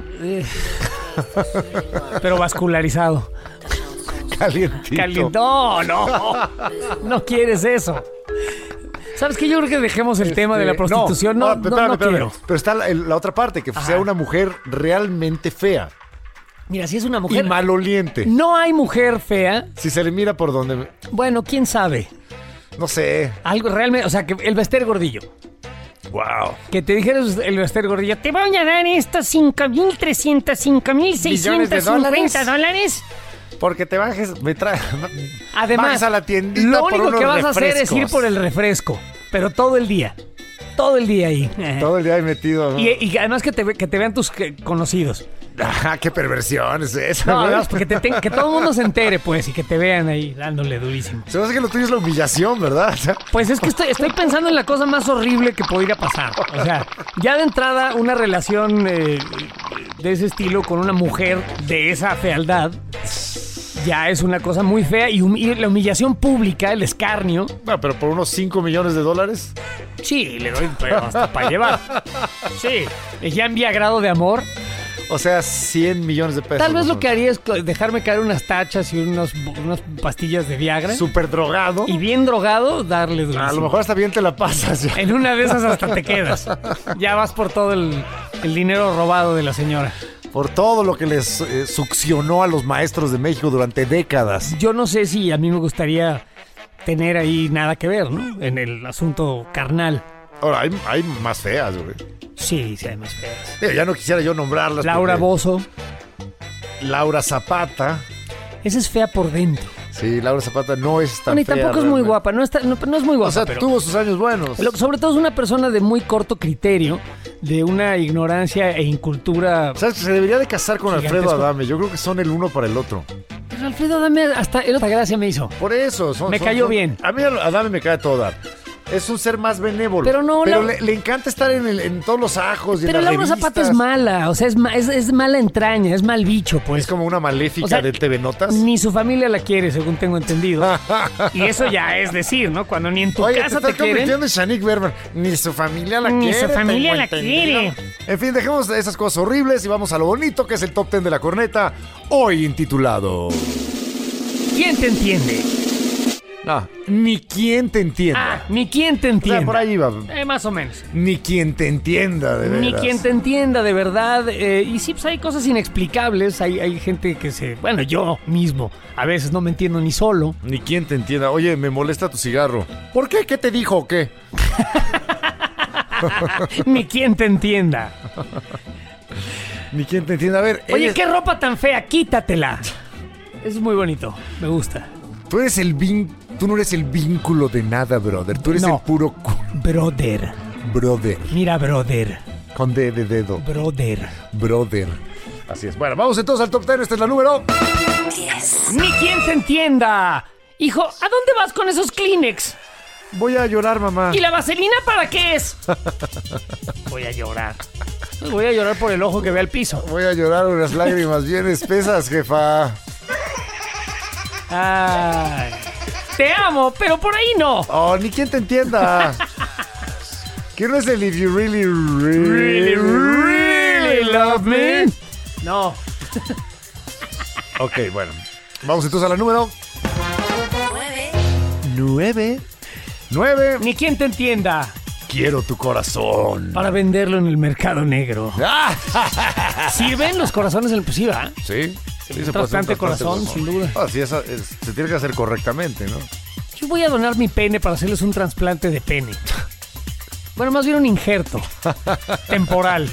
Pero vascularizado. Calientito. Cali- No, no. No quieres eso. ¿Sabes qué? Yo creo que dejemos el tema de la Este, prostitución. No, no, espérame, no espérame. quiero. Pero está la, el- la otra parte, que Ajá. sea una mujer realmente fea Mira, si es una y mujer... maloliente. No hay mujer fea. Si se le mira por donde... Bueno, quién sabe. No sé. Algo realmente... O sea, que el Bester Gordillo. Wow. Que te dijeras el Bester Gordillo, te voy a dar estos cinco mil trescientos, cinco mil seiscientos cincuenta dólares. Porque te bajes, me trae... Además, bajes a la tiendita lo por único unos que vas a hacer es ir refrescos. por el refresco. Pero todo el día. Todo el día ahí. Todo el día ahí metido. ¿no? Y, y además que te, ve- que te vean tus que- conocidos. Ah, qué perversión es esa. No, güey. además, porque te ten- que todo el mundo se entere, pues, y que te vean ahí dándole durísimo. Se me hace que lo tuyo es la humillación, ¿verdad? O sea, Pues es que estoy, estoy pensando en la cosa más horrible que podría pasar. O sea, ya de entrada, una relación eh, de ese estilo con una mujer de esa fealdad ya es una cosa muy fea. Y, hum- y la humillación pública, el escarnio, bueno, pero por unos cinco millones de dólares. sí, le doy pero hasta para llevar. Sí, ya en vía grado de amor. O sea, cien millones de pesos. Tal vez ¿no? lo que haría es co- dejarme caer unas tachas y unos, unas pastillas de Viagra. Súper drogado. Y bien drogado, darle durísimo. A lo mejor hasta bien te la pasas ya. En una de esas hasta te quedas. Ya vas por todo el, el dinero robado de la señora. Por todo lo que les eh, succionó a los maestros de México durante décadas. Yo no sé si a mí me gustaría tener ahí nada que ver, ¿no? En el asunto carnal. Ahora, hay, hay más feas, güey. Sí, sí, hay más feas. Mira, ya no quisiera yo nombrarlas. Laura porque- Bozzo. Laura Zapata. Esa es fea por dentro. Sí, Laura Zapata no es tan Bueno, y fea, tampoco es muy realmente. guapa. No, está, no, no es muy guapa, O sea, pero... tuvo sus años buenos. Lo- sobre todo es una persona de muy corto criterio, de una ignorancia e incultura. ¿Sabes? Se debería de casar con Alfredo Gigantesco. Adame. Yo creo que son el uno para el otro. Pero Alfredo Adame hasta el otra gracia me hizo. Por eso. Son, Me son- cayó son- bien. A mí Adame me cae a todo dar. Es un ser más benévolo. Pero no, Pero la- le, le encanta estar en, el- en todos los ajos y Pero en las Laura Zapata es revistas. mala, o sea, es, ma- es, es mala entraña, es mal bicho, pues. Es como una maléfica O sea, del T V Notas. Ni su familia la quiere, según tengo entendido. Y eso ya es decir, ¿no? Cuando ni en tu Oye, casa te te, estás quieren. convirtiendo en Shanique Berman. Ni su familia la Ni quiere. su familia tengo la entendido. quiere. En fin, dejemos esas cosas horribles y vamos a lo bonito que es el top ten de la corneta. Hoy intitulado... ¿Quién te entiende? No, ni quien te entienda. Ah, ni quién te O entienda. sea, por ahí va. Eh, más o menos. Ni quien te entienda, de Ni veras. quien te entienda de verdad. eh, y sí, pues hay cosas inexplicables. Hay, hay gente que se... Bueno, yo mismo a veces no me entiendo ni solo. Ni quien te entienda. Oye, me molesta tu cigarro. ¿Por qué? ¿Qué te dijo o qué? Ni quien te entienda. Ni quien te entienda. A ver, Oye, eres- qué ropa tan fea, quítatela. Es muy bonito, me gusta. tú eres el vin... Tú no eres el vínculo de nada, brother. Tú eres No. el puro cu- Brother. brother. Mira, brother. Con D de dedo. Brother. Brother. Así es. Bueno, vamos entonces al top ten. Esta es la número... Ni quien te entienda. Hijo, ¿a dónde vas con esos Kleenex? Voy a llorar, mamá. ¿Y la vaselina para qué es? Voy a llorar. Voy a llorar por el ojo que ve al piso. Voy a llorar unas lágrimas bien espesas, jefa. Ay. Te amo, pero por ahí no. Oh, ni quien te entienda. ¿Quién no es el if you really, Really, really, really love me. No. Ok, bueno. Vamos entonces a la número... Nueve. Nueve. Ni quien te entienda. Quiero tu corazón. Para venderlo en el mercado negro. ¡Ah! ¿Sirven los corazones en el pues sí, ¿verdad? Sí. Sí, Un trasplante corazón, sin duda. Ah, sí, esa es- se tiene que hacer correctamente, ¿no? Yo voy a donar mi pene para hacerles un trasplante de pene. Bueno, más bien un injerto temporal.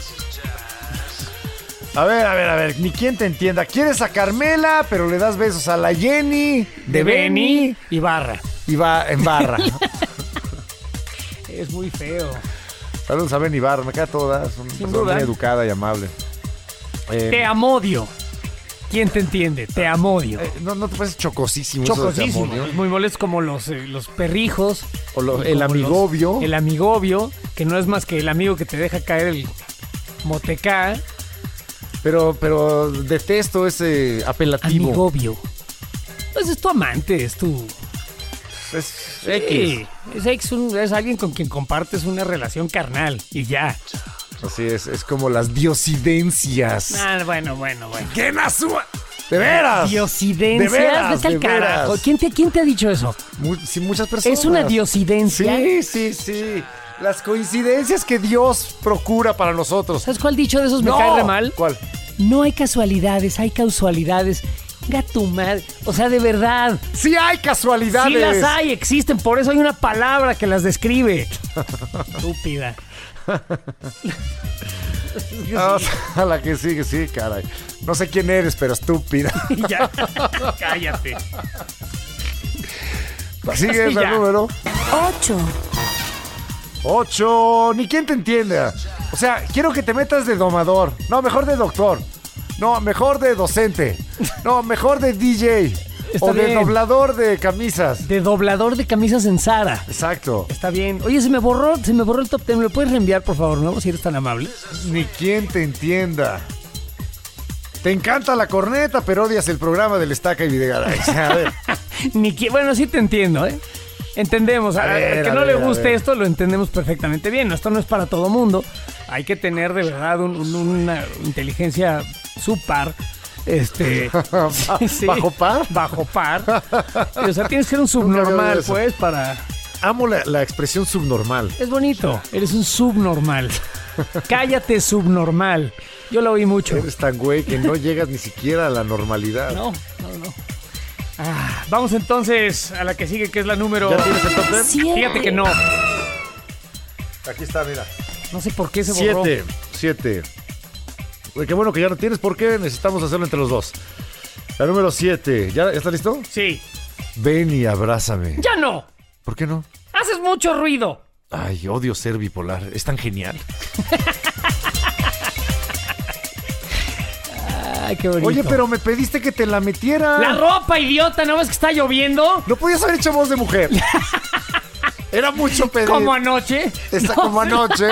A ver, a ver, a ver, ni quien te entienda. Quieres a Carmela, pero le das besos a la Jenny de Benny y Barra. y va en barra. Es muy feo. Saludos a Benny Barra, me queda toda. Es una persona duda. muy educada y amable. Eh, Te amodio. ¿Quién te entiende? Te amodio. eh, no, ¿No te parece chocosísimo eso de Chocosísimo. Amonio? Es muy molesto como los, eh, los perrijos. O lo- el como los- amigobio. el amigobio, que no es más que el amigo que te deja caer el motecá. Pero, pero detesto ese apelativo. Amigobio. Pues es tu amante, es tu... Es Sí, X. es, ex, un- es alguien con quien compartes una relación carnal y ya. Así es, es como las diosidencias. Ah, bueno, bueno, bueno. ¡Qué nasua! ¡De veras! Diosidencias, De veras, vete al de carajo. veras. ¿Quién te, ¿Quién te ha dicho eso? Mu- sí, muchas personas. ¿Es una diosidencia? Sí, sí, sí. Las coincidencias que Dios procura para nosotros. ¿Sabes cuál dicho de esos me No. cae re mal? ¿Cuál? No hay casualidades, hay causalidades. Gato madre. O sea, de verdad. Sí hay casualidades. Sí las hay, existen. Por eso hay una palabra que las describe. Estúpida. Vamos a la que sigue, sí, caray. No sé quién eres, pero estúpida. Ya. Cállate. Sigue el Ya. número. ocho, Ocho. Ni quien te entienda. O sea, quiero que te metas de domador. No, mejor de doctor. No, mejor de docente. No, mejor de D J. Está o de bien. doblador de camisas. De doblador de camisas en Zara. Exacto. Está bien. Oye, se me borró, se me borró el top ten. ¿Me lo puedes reenviar, por favor, no? Si eres tan amable. Ni quien te entienda. Te encanta la corneta, pero odias el programa del Estaca y Videgaray. A ver. Ni que, bueno, sí te entiendo, ¿eh? Entendemos. A, A ver, al que a no ver, le a guste ver. esto, lo entendemos perfectamente bien. Esto no es para todo mundo. Hay que tener de verdad un- un- una inteligencia super. Este. sí, ¿Bajo par? Bajo par. O sea, tienes que ser un Nunca había oído subnormal, eso. pues, para. Amo la, la expresión subnormal. Es bonito. Eres un subnormal. Cállate, subnormal. Yo lo oí mucho. Eres tan güey que no llegas ni siquiera a la normalidad. No, no, no. Ah, vamos entonces a la que sigue, que es la número. ¿Ya tienes el top ten? siete, Fíjate que no. Aquí está, mira. No sé por qué se borró. Siete. Siete. Uy, qué bueno que ya no tienes por qué. Necesitamos hacerlo entre los dos. La número siete. ¿Ya está listo? Sí. Ven y abrázame. ¡Ya no! ¿Por qué no? ¡Haces mucho ruido! Ay, odio ser bipolar. Es tan genial. Ay, qué bonito. Oye, pero me pediste que te la metiera. La ropa, idiota, ¿no ves que está lloviendo? No podías haber hecho voz de mujer. Era mucho pedir. Como anoche. Está No, como anoche.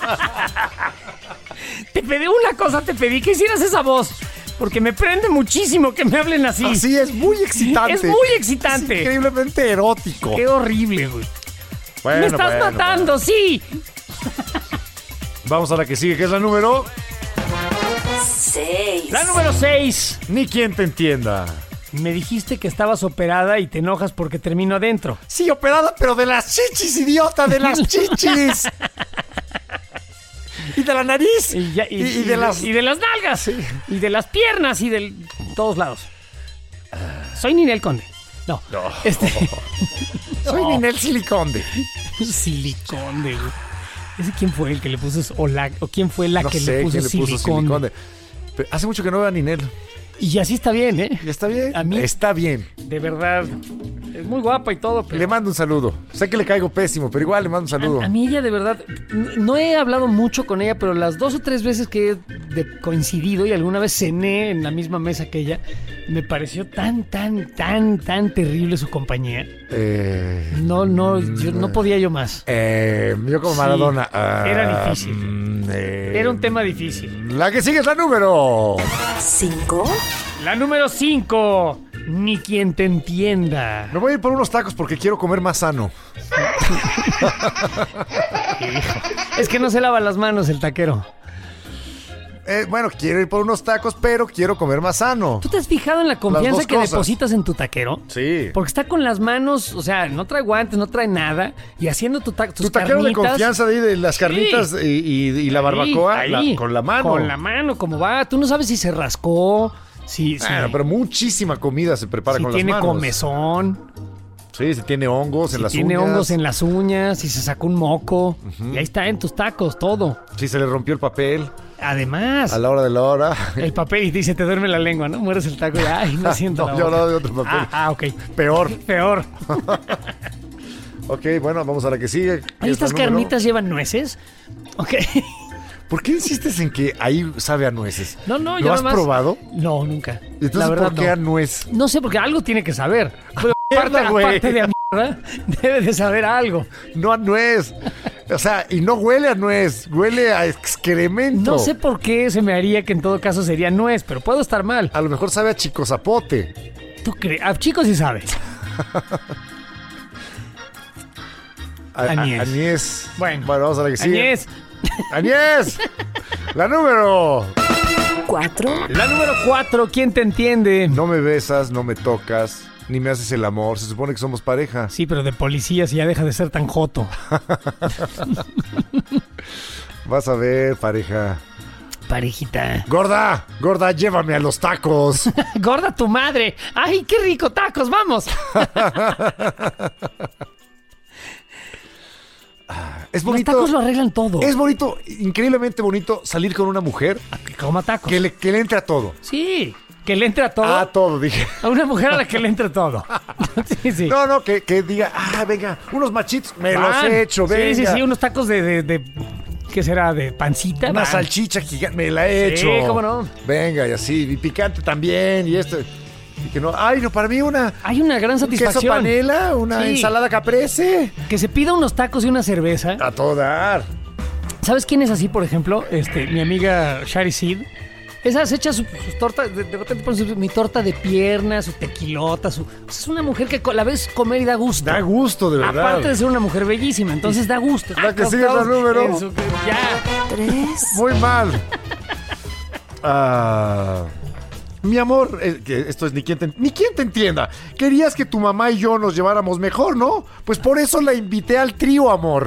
Te pedí una cosa, te pedí que hicieras esa voz. Porque me prende muchísimo que me hablen así. Así es muy excitante. Es muy excitante. Es increíblemente erótico. Qué horrible, güey. Bueno, me estás bueno, matando, bueno. sí. Vamos a la que sigue, que es la número... seis. La número seis. Ni quien te entienda. Me dijiste que estabas operada y te enojas porque termino adentro. Sí, operada, pero de las chichis, idiota, de las chichis. Y de la nariz. Y, ya- y- Y- y y de las- y de las nalgas. Y de las piernas y de todos lados. Soy Ninel Conde. No. No. Este. Soy Ninel Siliconde. Siliconde, güey. ¿Ese quién fue el que le puso o la o quién fue la No que sé le puso quién le puso Siliconde? Siliconde. Pero hace mucho que no veo a Ninel. Y así está bien, ¿eh? ¿Ya está bien? A mí- Está bien. De verdad. Es muy guapa y todo, pero Le mando un saludo. Sé que le caigo pésimo, pero igual le mando un saludo. A, a mí ella de verdad, n- no he hablado mucho con ella, pero las dos o tres veces que he de- coincidido y alguna vez cené en la misma mesa que ella, me pareció tan, tan, tan, tan terrible su compañía. Eh, No, no, yo no podía yo más. eh, yo como Sí, Maradona. ah, era difícil. mm, eh, Era un tema difícil. La que sigue es la número. cinco. La número cinco, ni quien te entienda. Me voy a ir por unos tacos porque quiero comer más sano. Es que no se lava las manos el taquero. Eh, bueno, quiero ir por unos tacos, pero quiero comer más sano. ¿Tú te has fijado en la confianza dos que cosas. depositas en tu taquero? Sí. Porque está con las manos, o sea, no trae guantes, no trae nada, y haciendo tu ta tus Tu taquero de carnitas. confianza de, ahí de las carnitas y, y- y la barbacoa Ahí, la- ahí, con la mano. Con la mano, como va. Tú no sabes si se rascó, si, si- Bueno, pero muchísima comida se prepara si con tiene las manos. comezón, Sí, si tiene hongos en si las tiene uñas. hongos en las uñas, si se sacó un moco. Y ahí está en tus tacos, todo. Si se le rompió el papel Además, a la hora de la hora. el papel y te dice, te duerme la lengua, ¿no? Mueres el taco y, ay, no siento No, la yo boca. hablaba de otro papel. Ah, ah, ok. Peor. Peor. Ok, bueno, vamos a la que sigue. Oye, Es la ¿estas número- carnitas llevan nueces? Ok. ¿Por qué insistes en que ahí sabe a nueces? No, no, yo ¿Lo has nada más- probado? No, nunca. Entonces, la verdad, ¿por qué no. a nuez? No sé, porque algo tiene que saber. Pero aparte, Mierda, güey. aparte de a mierda, debe de saber algo. No a nuez. O sea, y no huele a nuez, huele a excremento. No sé por qué se me haría que en todo caso sería nuez, pero puedo estar mal. A lo mejor sabe a chico zapote. ¿Tú crees? A chicos sí sabe. A, a- Añez. Añez. Bueno. Bueno, vamos a la que sigue. Añez. Añez. La número. cuatro. La número cuatro, ¿quién te entiende? No me besas, no me tocas, ni me haces el amor. Se supone que somos pareja. Sí, pero de policías y ya deja de ser tan joto. Vas a ver, pareja. Parejita. Gorda, gorda, llévame a los tacos. Gorda tu madre. ¡Ay, qué rico tacos! ¡Vamos! Es Los bonito. tacos lo arreglan todo. Es bonito, increíblemente bonito salir con una mujer Que coma tacos. que le, que le entre a todo. Sí, que le entre a todo. A todo, dije. A una mujer a la que le entre todo. Sí, sí. No, no, que, que diga, ah, venga, unos machitos, me Van. los he hecho, venga. Sí, sí, sí, unos tacos de, de, de- ¿qué será? ¿De pancita? Una Van. salchicha gigante, me la he Sí, hecho. cómo no. Venga, y así, y picante también, y esto. Y que no, ay, no, para mí una Hay una gran un queso satisfacción. panela, una Sí. ensalada caprese. Que se pida unos tacos y una cerveza. A todo dar. ¿Sabes quién es así, por ejemplo? Este, mi amiga Shari Sid. Esa se echa su- sus tortas, de, de repente pone su- mi torta de pierna, su tequilota, su... Es una mujer que co- la ves comer y da gusto. Da gusto, de verdad. Aparte de ser una mujer bellísima, entonces da gusto. La que Ah, sigue es la todos número. en su- Ya. tres. Muy mal. Ah, mi amor, eh, que esto es ni quien, te, ni quien te entienda. Querías que tu mamá y yo nos lleváramos mejor, ¿no? Pues por eso la invité al trío, amor.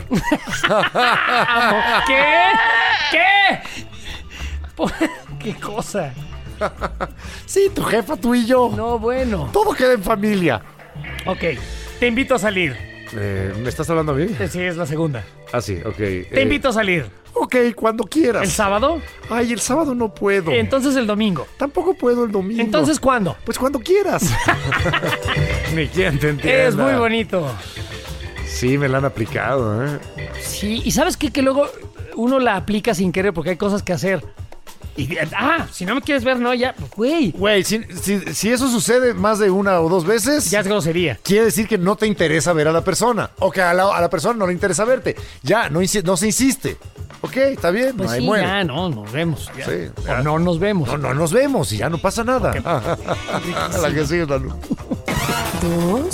¿Qué? ¿Qué? Por- ¿Qué cosa? Sí, tu jefa, tú y yo. No, bueno. Todo queda en familia. Ok, te invito a salir. Eh, ¿Me estás hablando a mí? Sí, es la segunda. Ah, sí, ok. Te invito a salir. Ok, cuando quieras. ¿El sábado? Ay, el sábado no puedo. Entonces el domingo. Tampoco puedo el domingo. Entonces, ¿cuándo? Pues cuando quieras. Ni quien te entienda. Es muy bonito. Sí, me la han aplicado, ¿eh? Sí, y ¿sabes qué? Que luego uno la aplica sin querer porque hay cosas que hacer. Y, ah, si no me quieres ver, no, ya, güey. Güey, si, si, si eso sucede más de una o dos veces, Ya es grosería. quiere decir que no te interesa ver a la persona. O que a la, a la persona no le interesa verte. Ya, no, insi- no se insiste. Ok, está bien, Pues no hay sí, muere. ya, no, nos vemos. Ya. Sí, O ya. no nos vemos. No, no nos vemos y ya no pasa nada. La que sigue, Lalo. dos,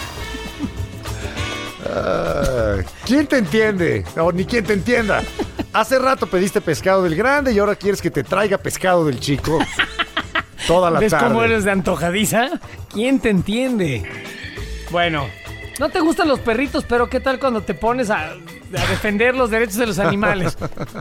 Ay, ¿quién te entiende? No, ni quién te entienda. Hace rato pediste pescado del grande y ahora quieres que te traiga pescado del chico. Toda la ¿Ves tarde. cómo eres de antojadiza? ¿Quién te entiende? Bueno, no te gustan los perritos, pero ¿qué tal cuando te pones a, a defender los derechos de los animales?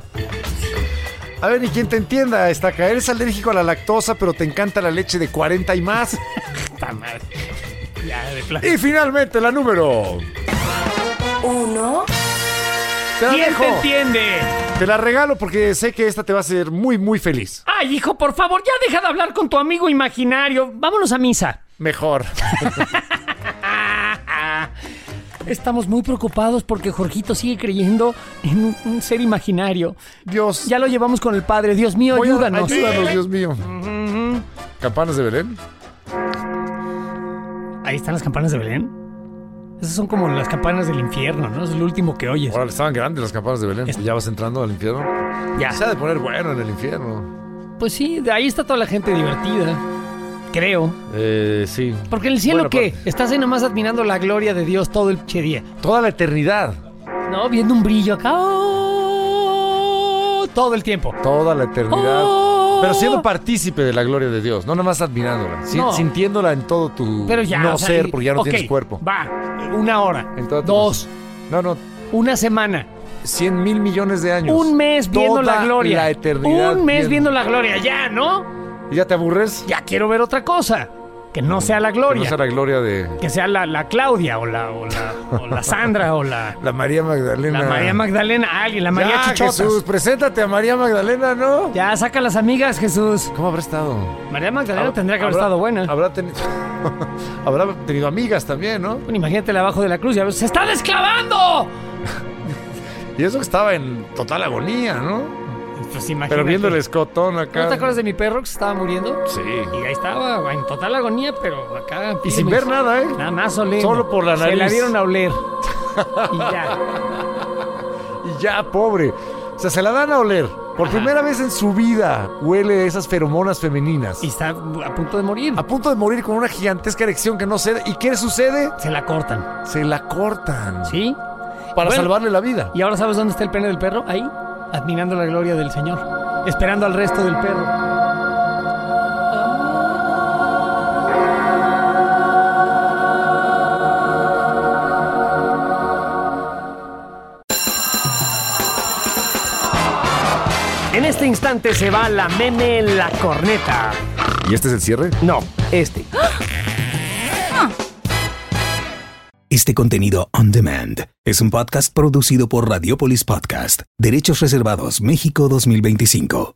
A ver, ni quién te entienda, Estaca. Eres alérgico a la lactosa, pero te encanta la leche de cuarenta y más. Puta madre. Ya, de plano. Y finalmente la número. uno, Te la ¿Quién dejo. te entiende? Te la regalo porque sé que esta te va a hacer muy, muy feliz. Ay, hijo, por favor, ya deja de hablar con tu amigo imaginario. Vámonos a misa. Mejor. Estamos muy preocupados porque Jorgito sigue creyendo en un, un ser imaginario. Dios. Ya lo llevamos con el Padre. Dios mío, Voy a- ayúdanos. Ayúdanos, Dios mío. ¿Campanas de Belén? Ahí están las campanas de Belén. Esas son como las campanas del infierno, ¿no? Es el último que oyes. Ahora estaban grandes las campanas de Belén. Es- ¿Ya vas entrando al infierno? Ya. Se ha de poner bueno en el infierno. Pues sí, de ahí está toda la gente divertida. Creo. Eh, sí. Porque en el cielo, Bueno, ¿qué? pero- Estás ahí nomás admirando la gloria de Dios todo el che día. Toda la eternidad. ¿No? Viendo un brillo acá. ¡Oh! Todo el tiempo. Toda la eternidad. ¡Oh! Pero siendo partícipe de la gloria de Dios, no nada más admirándola, si- No. sintiéndola en todo tu Pero ya. no o sea, ser, y- porque ya no ok, tienes cuerpo. Va. Una hora. En toda tu- Dos. No, no, Una semana. cien mil millones de años. Un mes viendo Toda la gloria. la eternidad. Un mes viendo la gloria. Ya, ¿no? ¿Y ya te aburres? Ya quiero ver otra cosa. Que no sea la Que gloria. no sea la gloria de Que sea la, la Claudia o la, o, la, o la Sandra o la, la María Magdalena. la María Magdalena. Alguien, la María Ya, Chichotas. Jesús, preséntate a María Magdalena, ¿no? Ya, saca las amigas, Jesús. ¿Cómo habrá estado? María Magdalena Habrá- tendría que haber habrá- estado buena. Habrá tenido, habrá tenido amigas también, ¿no? Bueno, imagínate abajo de la cruz. Ya ves, ¡se está desclavando! Y eso que estaba en total agonía, ¿no? Pues imagínate. Pero viendo el escotón acá. ¿No te acuerdas de mi perro que se estaba muriendo? Sí. Y ahí estaba, en total agonía, pero acá... Y sin firme. ver nada, ¿eh? Nada más oliendo. Solo por la Se la nariz. dieron a oler. Y ya. Y ya, pobre. O sea, se la dan a oler. Por Ajá. primera vez en su vida huele esas feromonas femeninas. Y está a punto de morir. A punto de morir con una gigantesca erección que no cede. ¿Y qué sucede? Se la cortan. Se la cortan. ¿Sí? Para Bueno. salvarle la vida. ¿Y ahora sabes dónde está el pene del perro? Ahí, admirando la gloria del Señor. Esperando al resto del perro. En este instante se va la meme en la corneta. ¿Y este es el cierre? No, este. Este contenido on demand es un podcast producido por Radiopolis Podcast, Derechos Reservados México dos mil veinticinco.